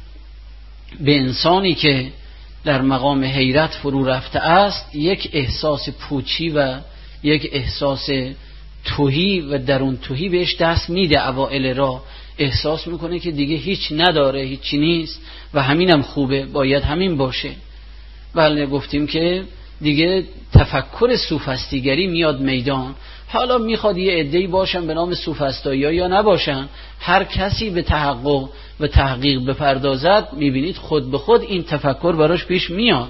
به انسانی که در مقام حیرت فرو رفته است، یک احساس پوچی و یک احساس تهی و درون تهی بهش دست میده. اوائل را احساس میکنه که دیگه هیچ نداره، هیچی نیست و همینم خوبه، باید همین باشه. بله، گفتیم که دیگه تفکر سوفسطیگری میاد میدان. حالا میخواد یه عده‌ای باشن به نام سوفسطایی یا نباشن، هر کسی به تحقق و تحقیق بپردازد، میبینید خود به خود این تفکر براش پیش میاد.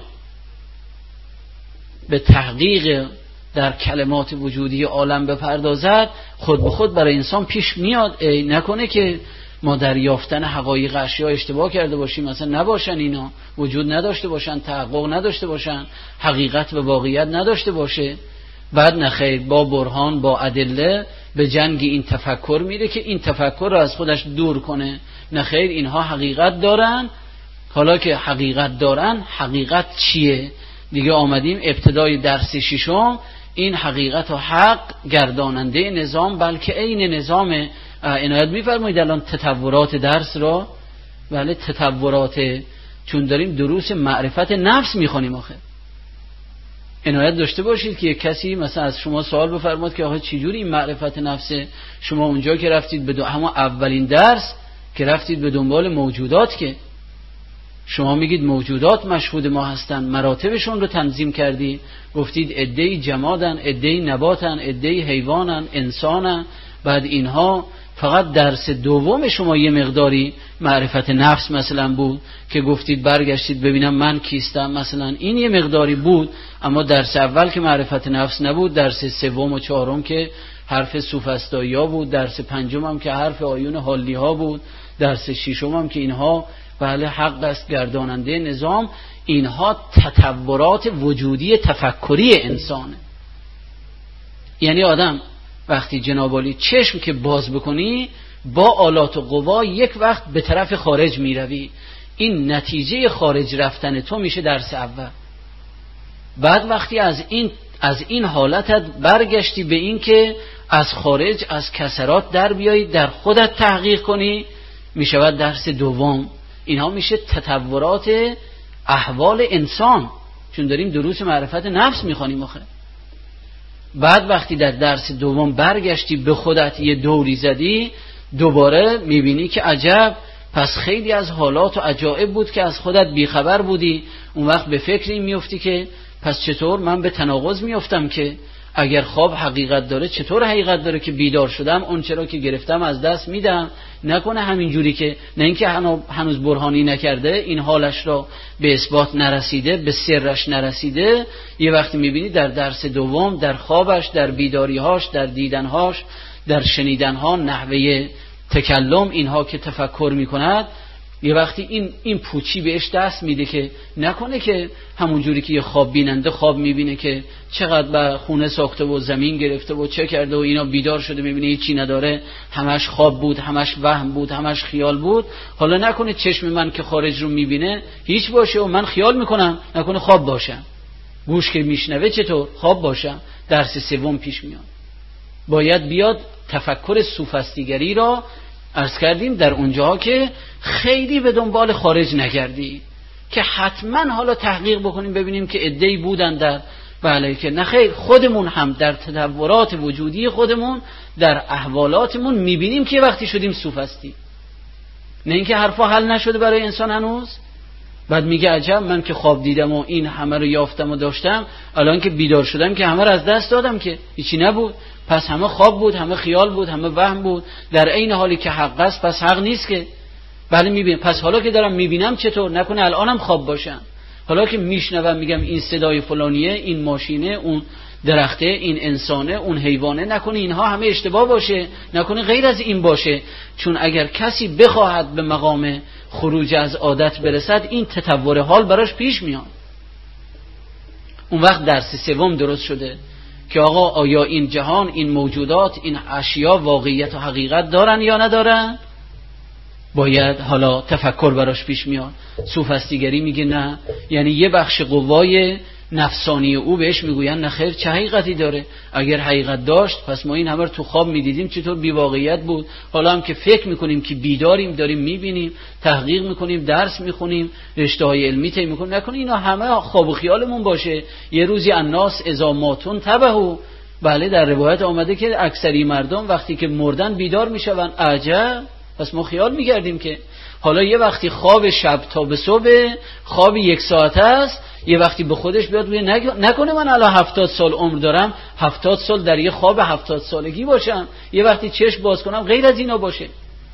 به تحقیق در کلمات وجودی عالم بپردازد، خود به خود برای انسان پیش میاد. نکنه که ما در یافتن حقایق اشیا اشتباه کرده باشیم، مثلا نباشن، اینا وجود نداشته باشن، تحقق نداشته باشن، حقیقت و واقعیت نداشته باشه. بعد نخیر، با برهان، با ادله به جنگ این تفکر میره که این تفکر رو از خودش دور کنه. نخیر، اینها حقیقت دارن. حالا که حقیقت دارن، حقیقت چیه؟ دیگه آمدیم ابتدای درس ششم، این حقیقت و حق گرداننده نظام، بلکه عین نظام. عنایت می‌فرمایید الان تطورات درس را، بله تطورات، چون داریم دروس معرفت نفس می‌خونیم. آخه عنایت داشته باشید که یک کسی مثلا از شما سوال بفرماد که آخه چجوری این معرفت نفسه؟ شما اونجا که رفتید به همون اولین درس که رفتید به دنبال موجودات، که شما میگید موجودات مشهود ما هستن، مراتبشون رو تنظیم کردی، گفتید عده‌ای جمادن، عده‌ای نباتن، عده‌ای حیوانن، انسانن. بعد اینها فقط درس دوم شما یه مقداری معرفت نفس مثلا بود که گفتید برگشتید ببینم من کیستم، مثلا این یه مقداری بود. اما درس اول که معرفت نفس نبود، درس سوم و چهارم که حرف سوفسطایی ها بود، درس پنجم هم که حرف آیون حالی ها بود، درس ششم هم که اینها بله حق است گرداننده نظام، اینها تطورات وجودی تفکری انسانه. یعنی آدم وقتی جناب عالی چشم که باز بکنی با آلات و قوا یک وقت به طرف خارج می روی، این نتیجه خارج رفتن تو میشه درس اول. بعد وقتی از این حالتت برگشتی به این که از خارج از کسرات در بیایی، در خودت تحقیق کنی، میشود درس دوم. اینها میشه تطورات احوال انسان، چون داریم دروس معرفت نفس میخوانیم آخه. بعد وقتی در درس دوم برگشتی به خودت یه دوری زدی، دوباره میبینی که عجب، پس خیلی از حالات و عجائب بود که از خودت بیخبر بودی. اون وقت به فکر این میفتی که پس چطور من به تناقض میفتم که اگر خواب حقیقت داره چطور حقیقت داره که بیدار شدم اون چرا که گرفتم از دست میدم؟ نکنه همین جوری که نه اینکه هنوز برهانی نکرده، این حالش را به اثبات نرسیده، به سرش نرسیده، یه وقتی میبینی در درس دوم در خوابش، در بیداریهاش، در دیدنهاش، در شنیدنها، نحوه تکلم اینها که تفکر میکند، یه وقتی این پوچی بهش دست میده که نکنه که همون جوری که یه خواب بیننده خواب میبینه که چقدر به خونه ساخته و زمین گرفته و چه کرده و اینا، بیدار شده میبینه هیچی نداره، همش خواب بود، همش وهم بود، همش خیال بود. حالا نکنه چشم من که خارج رو میبینه هیچ باشه و من خیال میکنم نکنه خواب باشم، گوش که میشنوه چطور خواب باشم. درس سوم پیش میاد، باید بیاد تفکر سوفسطیگری را عرض کردیم در اونجاها که خیلی به دنبال خارج نگردی، که حتما حالا تحقیق بکنیم ببینیم که عده‌ای بودن در بله که نخیر، خودمون هم در تطورات وجودی خودمون در احوالاتمون میبینیم که وقتی شدیم سوفسطی، نه اینکه حرفا حل نشده برای انسان هنوز. بعد میگه عجب، من که خواب دیدم و این همه رو یافتم و داشتم، الان که بیدار شدم که همه رو از دست دادم که هیچی نبود. پس همه خواب بود، همه خیال بود، همه وهم بود، در عین حالی که حق است پس حق نیست که. بله میبینم، پس حالا که دارم میبینم چطور نکنه الانم خواب باشم؟ حالا که میشنوم میگم این صدای فلانیه، این ماشینه، اون درخته، این انسانه، اون حیوانه، نکنه اینها همه اشتباه باشه، نکنه غیر از این باشه. چون اگر کسی بخواهد به مقام خروج از عادت برسد، این تطور حال براش پیش میاد. اون وقت درس سوم درست شده که آقا آیا این جهان، این موجودات، این اشیا واقعیت و حقیقت دارن یا ندارن؟ باید حالا تفکر براش پیش میاد. سوفسطیگری میگه نه، یعنی یه بخش قوای نفسانی او بهش میگوین نه خیر، چه حقیقتی داره؟ اگر حقیقت داشت پس ما این همه رو تو خواب میدیدیم چطور بی واقعیت بود؟ حالا هم که فکر میکنیم که بیداریم، داریم میبینیم، تحقیق میکنیم، درس میخونیم، رشته‌های علمی طی میکنیم، نکنه اینا همه خواب و خیالمون باشه؟ یه روزی الناس اذا ماتون تبهوا، بله در روایت آمده که اکثری مردم وقتی که مردن بیدار میشون. عجب، پس ما خیال میگردیم که حالا یه وقتی خواب شب تا به صبح، خواب 1 ساعت است، یه وقتی به خودش بیاد بگه نکنه من الان 70 سال عمر دارم، 70 سال در یه خواب 70 سالگی باشم، یه وقتی چشم باز کنم غیر از اینا باشه.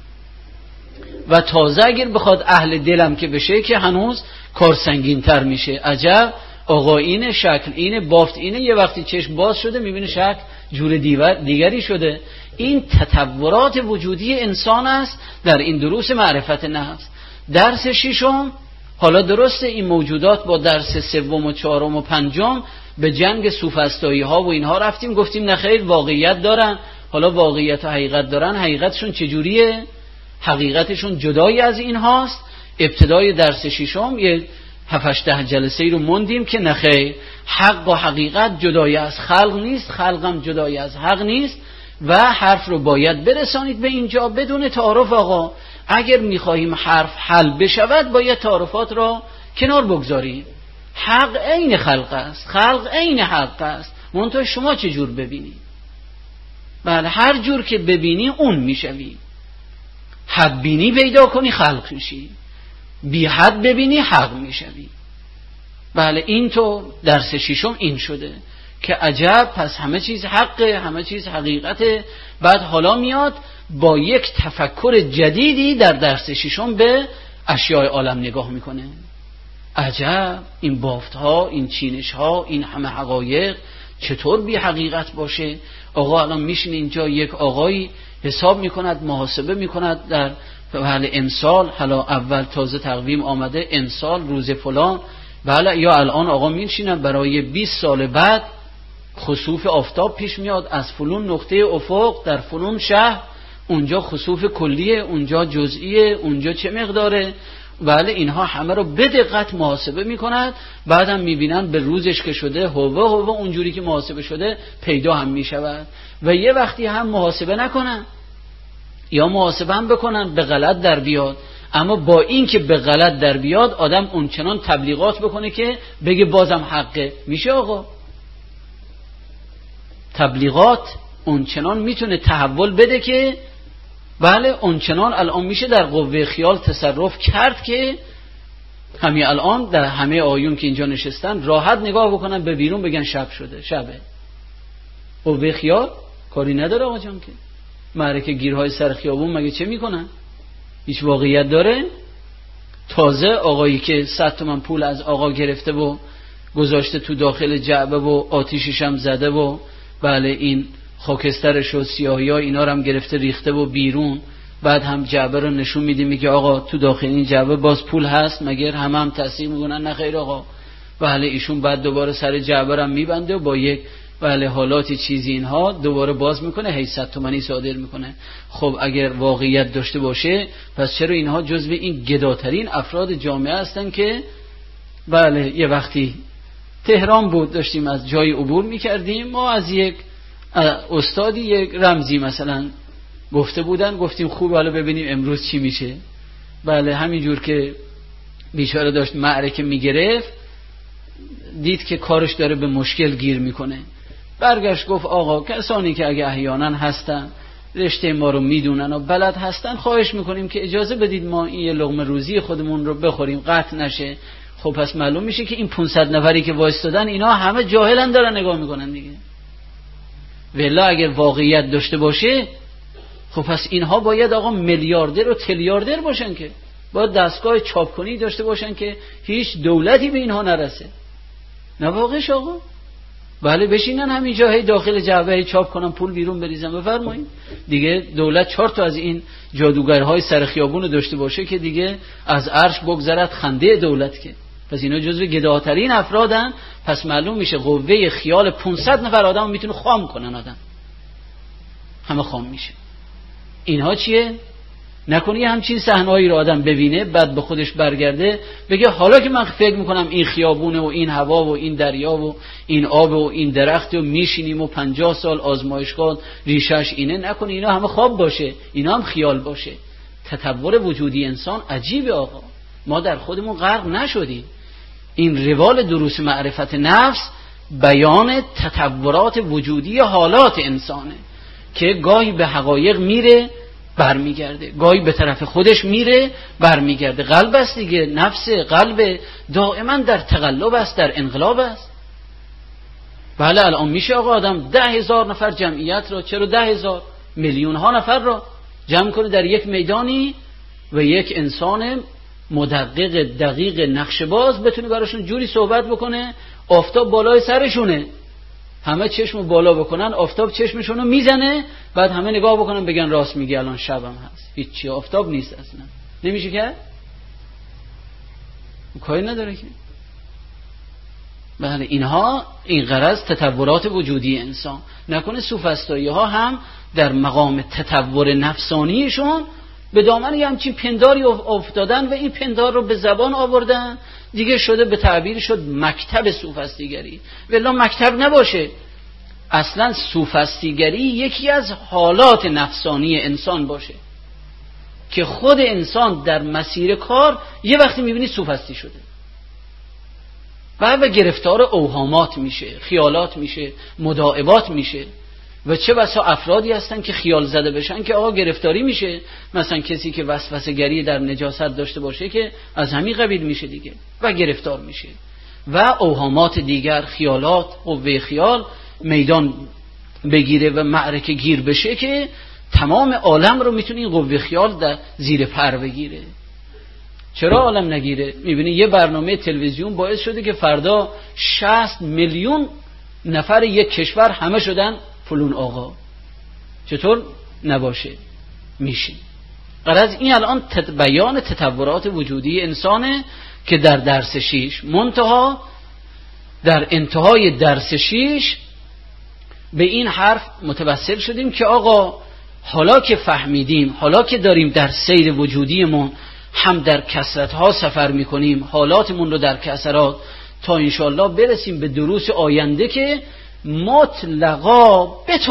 و تازه اگر بخواد اهل دلم که بشه که هنوز کار سنگین تر میشه. عجب، آقا اینه، شکل اینه، بافت اینه، یه وقتی چشم باز شده میبینه شکل جور دیگری شده. این تطورات وجودی انسان است در این دروس معرفت نفس. درس ششم، حالا درسته این موجودات با درس سوم و چهارم و پنجم به جنگ سوفسطایی ها و اینها رفتیم، گفتیم نخیر واقعیت دارن. حالا واقعیت و حقیقت دارن، حقیقتشون چجوریه؟ حقیقتشون جدایی از این هاست. ابتدای درس ششم یه 7-8 جلسه رو موندیم که نخیر، حق و حقیقت جدایی از خلق نیست، خلقم جدایی از حق نیست و حرف رو باید برسانید به اینجا بدون تعارف. آقا اگر میخواهیم حرف حل بشود باید تعارفات را کنار بگذاریم. حق عین خلق است، خلق عین حق است، منتها شما چه جور ببینی؟ بله هر جور که ببینی اون میشوی. حد بینی پیدا کنی خلق میشی، بی حد ببینی حق میشوی. بله این تو درس ششم این شده که عجب، پس همه چیز حقه، همه چیز حقیقته. بعد حالا میاد با یک تفکر جدیدی در درس ششم به اشیاء عالم نگاه میکنه. عجب، این بافتها، این چینشها، این همه حقایق چطور بی حقیقت باشه؟ آقا الان میشین اینجا، یک آقایی حساب میکند، محاسبه میکند در بله امسال، حالا اول تازه تقویم آمده، امسال روز فلان، بله، یا الان آقا میشینن برای 20 سال بعد خسوف آفتاب پیش میاد از فلان نقطه افق در فلان شهر، اونجا خسوف کلیه، اونجا جزئیه، اونجا چه مقداره. بله، اینها همه رو به دقت محاسبه میکند، بعدم میبینن به روزش که شده هوه اونجوری که محاسبه شده پیدا هم میشود. و یه وقتی هم محاسبه نکنن یا محاسبه هم بکنن به غلط در بیاد، اما با این که به غلط در بیاد آدم اونچنان تبلیغات بکنه که بگه بازم حقه. میشه آقا؟ تبلیغات اونچنان میتونه تحول بده که بله اونچنان الان میشه در قوه خیال تصرف کرد که همین الان در همه آیون که اینجا نشستن راحت نگاه بکنن به بیرون بگن شب شده، شبه. قوه خیال کاری نداره آقا جان که معرکه گیرهای سر خیابون مگه چه میکنن؟ هیچ واقعیت داره؟ تازه آقایی که 100 تومن پول از آقا گرفته و گذاشته تو داخل جعبه و آتیشش هم زده و بله این خاکسترش و سیاهی ها اینا رو هم گرفته ریخته و بیرون، بعد هم جعبه رو نشون میدیم میگه آقا تو داخل این جعبه باز پول هست، مگر هم تصدیق میکنن نه خیر آقا. بله ایشون بعد دوباره سر جعبه رو میبنده و با یک بله حالاتی چیزی اینها دوباره باز میکنه، 800 تومانی صادر میکنه. خب اگر واقعیت داشته باشه پس چرا اینها جزو این گداترین افراد جامعه هستن که بله یه وقتی تهران بود داشتیم از جای عبور میکردیم، ما از یک استادی یک رمزی مثلا گفته بودن، گفتیم خوب حالا ببینیم امروز چی میشه. بله همینجور که بیچاره داشت معرکه میگرفت دید که کارش داره به مشکل گیر میکنه، برگشت گفت آقا کسانی که اگه احیانا هستن رشته ما رو میدونن و بلد هستن خواهش میکنیم که اجازه بدید ما این یه لقمه روزی خودمون رو بخوریم قطع نشه. خب پس معلوم میشه که این 500 نفری که وایستادن اینا همه جاهلن دارن نگاه میکنن دیگه. والله اگر واقعیت داشته باشه خب پس اینها باید آقا میلیاردر و تریلیاردر باشن، که باید دستگاه چاپکنی داشته باشن که هیچ دولتی به اینها نرسه. نه واقعش آقا؟ بله بشینن همین جاهای داخل جعبه چاپ کنن پول بیرون بریزن. بفرمایید دیگه دولت 4 تا از این جادوگرهای سر خیابون داشته باشه که دیگه از عرش بگذرد خنده دولت، که پس اینا جزو گداترین افرادن. پس معلوم میشه قوه خیال 500 نفر آدم میتونه خام کنن، آدم همه خام میشه. اینها چیه؟ نکنی همچین صحنه‌ای رو آدم ببینه بعد به خودش برگرده بگه حالا که من فکر میکنم این خیابونه و این هوا و این دریا و این آب و این درخت و میشینیم و 50 سال آزمایشگاه ریشش اینه، نکنی اینا همه خواب باشه، اینا هم خیال باشه. تطور وجودی انسان عجیبه آقا، ما در خودمون غرق نشدیم. این روال دروس معرفت نفس بیان تطورات وجودی حالات انسانه که گاهی به حقایق میره برمیگرده، گاهی به طرف خودش میره برمیگرده. قلب است دیگه، نفس قلب دائما در تقلب است، در انقلاب است. بله الان میشه آقا آدم 10,000 نفر جمعیت را، چرا 10,000 میلیون ها نفر را جمع کنه در یک میدانی و یک انسان مدقق دقیق نقشه‌باز بتونه براشون جوری صحبت بکنه آفتاب بالای سرشونه، همه چشم بالا بکنن آفتاب چشمشونو میزنه، بعد همه نگاه بکنن بگن راست میگه الان شبم هست، هیچی آفتاب نیست اصلا. نمیشه که کاری نداره که. بله اینها این غرض تطورات وجودی انسان. نکنه سوفسطایی ها هم در مقام تطور نفسانیشون به دامن یه همچین پنداری افتادن و این پندار رو به زبان آوردن دیگه، شده به تعبیر شد مکتب سوفسطیگری. والله مکتب نباشه، اصلا سوفسطیگری یکی از حالات نفسانی انسان باشه که خود انسان در مسیر کار یه وقتی میبینی سوفسطی شده و گرفتار اوهامات میشه، خیالات میشه، مداعبات میشه. و چه بسا افرادی هستن که خیال زده بشن که آقا گرفتاری میشه، مثلا کسی که وسوسه گری در نجاست داشته باشه که از همین قبیل میشه دیگه و گرفتار میشه. و اوهامات دیگر، خیالات، قوه خیال میدان بگیره و معرکه گیر بشه که تمام عالم رو میتونه این قوه خیال در زیر پر بگیره. چرا عالم نگیره؟ میبینی یه برنامه تلویزیون باعث شده که فردا 60 میلیون نفر یک کشور همه شدن فلون آقا. چطور نباشه؟ میشه. غرض این الان بیان تطورات وجودی انسانه که در درس 6 منتها در انتهای درس 6 به این حرف متوسل شدیم که آقا حالا که فهمیدیم، حالا که داریم در سیر وجودیمون هم در کثرت‌ها سفر می‌کنیم، حالاتمون رو در کثرات، تا انشاءالله برسیم به دروس آینده که مطلقا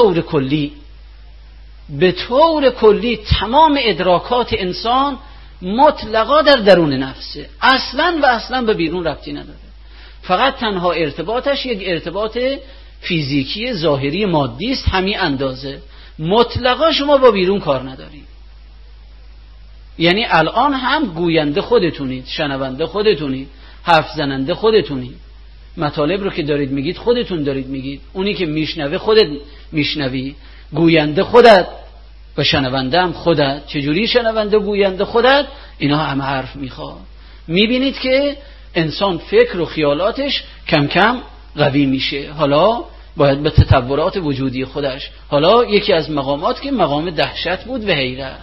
به طور کلی تمام ادراکات انسان مطلقا در درون نفسه، اصلا به بیرون ربطی نداره. فقط تنها ارتباطش یک ارتباط فیزیکی ظاهری مادی است، همین اندازه. مطلقا شما با بیرون کار ندارید. یعنی الان هم گوینده خودتونید، شنونده خودتونید، حرف زننده خودتونید، مطالب رو که دارید میگید خودتون دارید میگید، اونی که میشنوه خودت میشنوی، گوینده خودت و شنونده هم خودت. چجوری شنونده گوینده خودت؟ اینا هم حرف میخواد. میبینید که انسان فکر و خیالاتش کم کم قوی میشه. حالا باید به تطورات وجودی خودش، حالا یکی از مقامات که مقام دهشت بود و حیرت،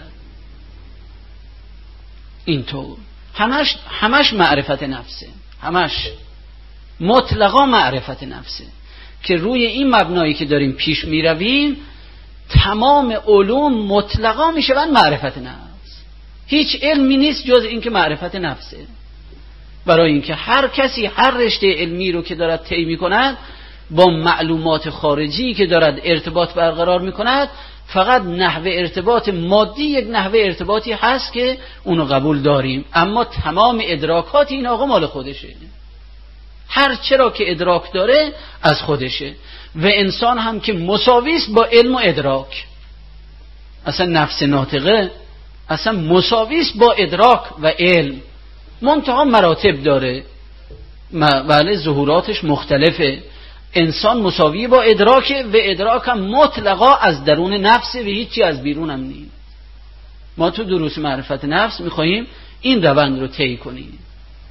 اینطور همش معرفت نفسه، همش مطلقا معرفت نفسه که روی این مبنایی که داریم پیش میرویم تمام علوم مطلقا میشوند معرفت نفس. هیچ علمی نیست جز این که معرفت نفسه. برای اینکه هر کسی هر رشته علمی رو که دارد طی میکند با معلومات خارجی که دارد ارتباط برقرار میکند، فقط نحوه ارتباط مادی یک نحوه ارتباطی هست که اونو قبول داریم، اما تمام ادراکات این آقا مال خودشه. هر چرا که ادراک داره از خودشه. و انسان هم که مساویست با علم و ادراک، اصلا نفس ناطقه اصلا مساویست با ادراک و علم، منتها مراتب داره، بله ظهوراتش مختلفه. انسان مساوی با ادراکه و ادراک هم مطلقا از درون نفسه و هیچی از بیرون هم نیست. ما تو دروس معرفت نفس میخواییم این روند رو طی کنیم.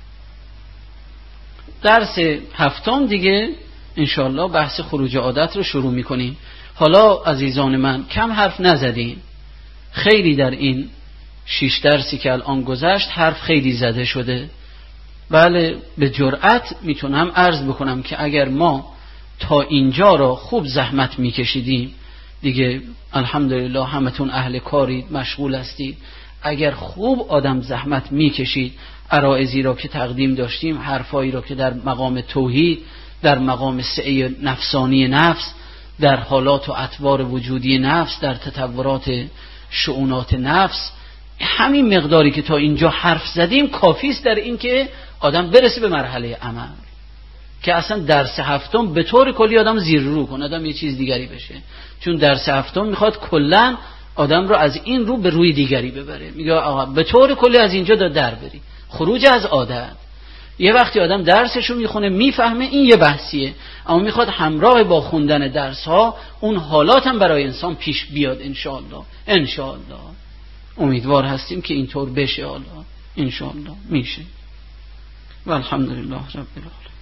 درس 7 دیگه انشالله بحث خروج عادت رو شروع میکنیم. حالا عزیزان من کم حرف نزدیم، خیلی در این 6 درسی که الان گذشت حرف خیلی زده شده. بله به جرأت میتونم عرض بکنم که اگر ما تا اینجا را خوب زحمت میکشیدیم، دیگه الحمدلله همتون اهل کارید، مشغول هستید، اگر خوب آدم زحمت میکشید، عرائضی را که تقدیم داشتیم، حرفایی را که در مقام توحید، در مقام سعی نفسانی نفس، در حالات و اطوار وجودی نفس، در تطورات شؤونات نفس، همین مقداری که تا اینجا حرف زدیم کافیست در این که آدم برسه به مرحله عمل، که اصلا درس 7 به طور کلی آدم زیر رو کنه، آدم یه چیز دیگری بشه. چون درس 7 میخواد کلا آدم رو از این رو به روی دیگری ببره. میگه آقا به طور کلی از اینجا در بری، خروج از عادت. یه وقتی آدم درسشو میخونه میفهمه این یه بحثیه، اما میخواد همراه با خوندن درس ها اون حالات هم برای انسان پیش بیاد. انشاءالله امیدوار هستیم که اینطور بشه. حالا انشاءالله میشه. و الحمدلله رب العالمین.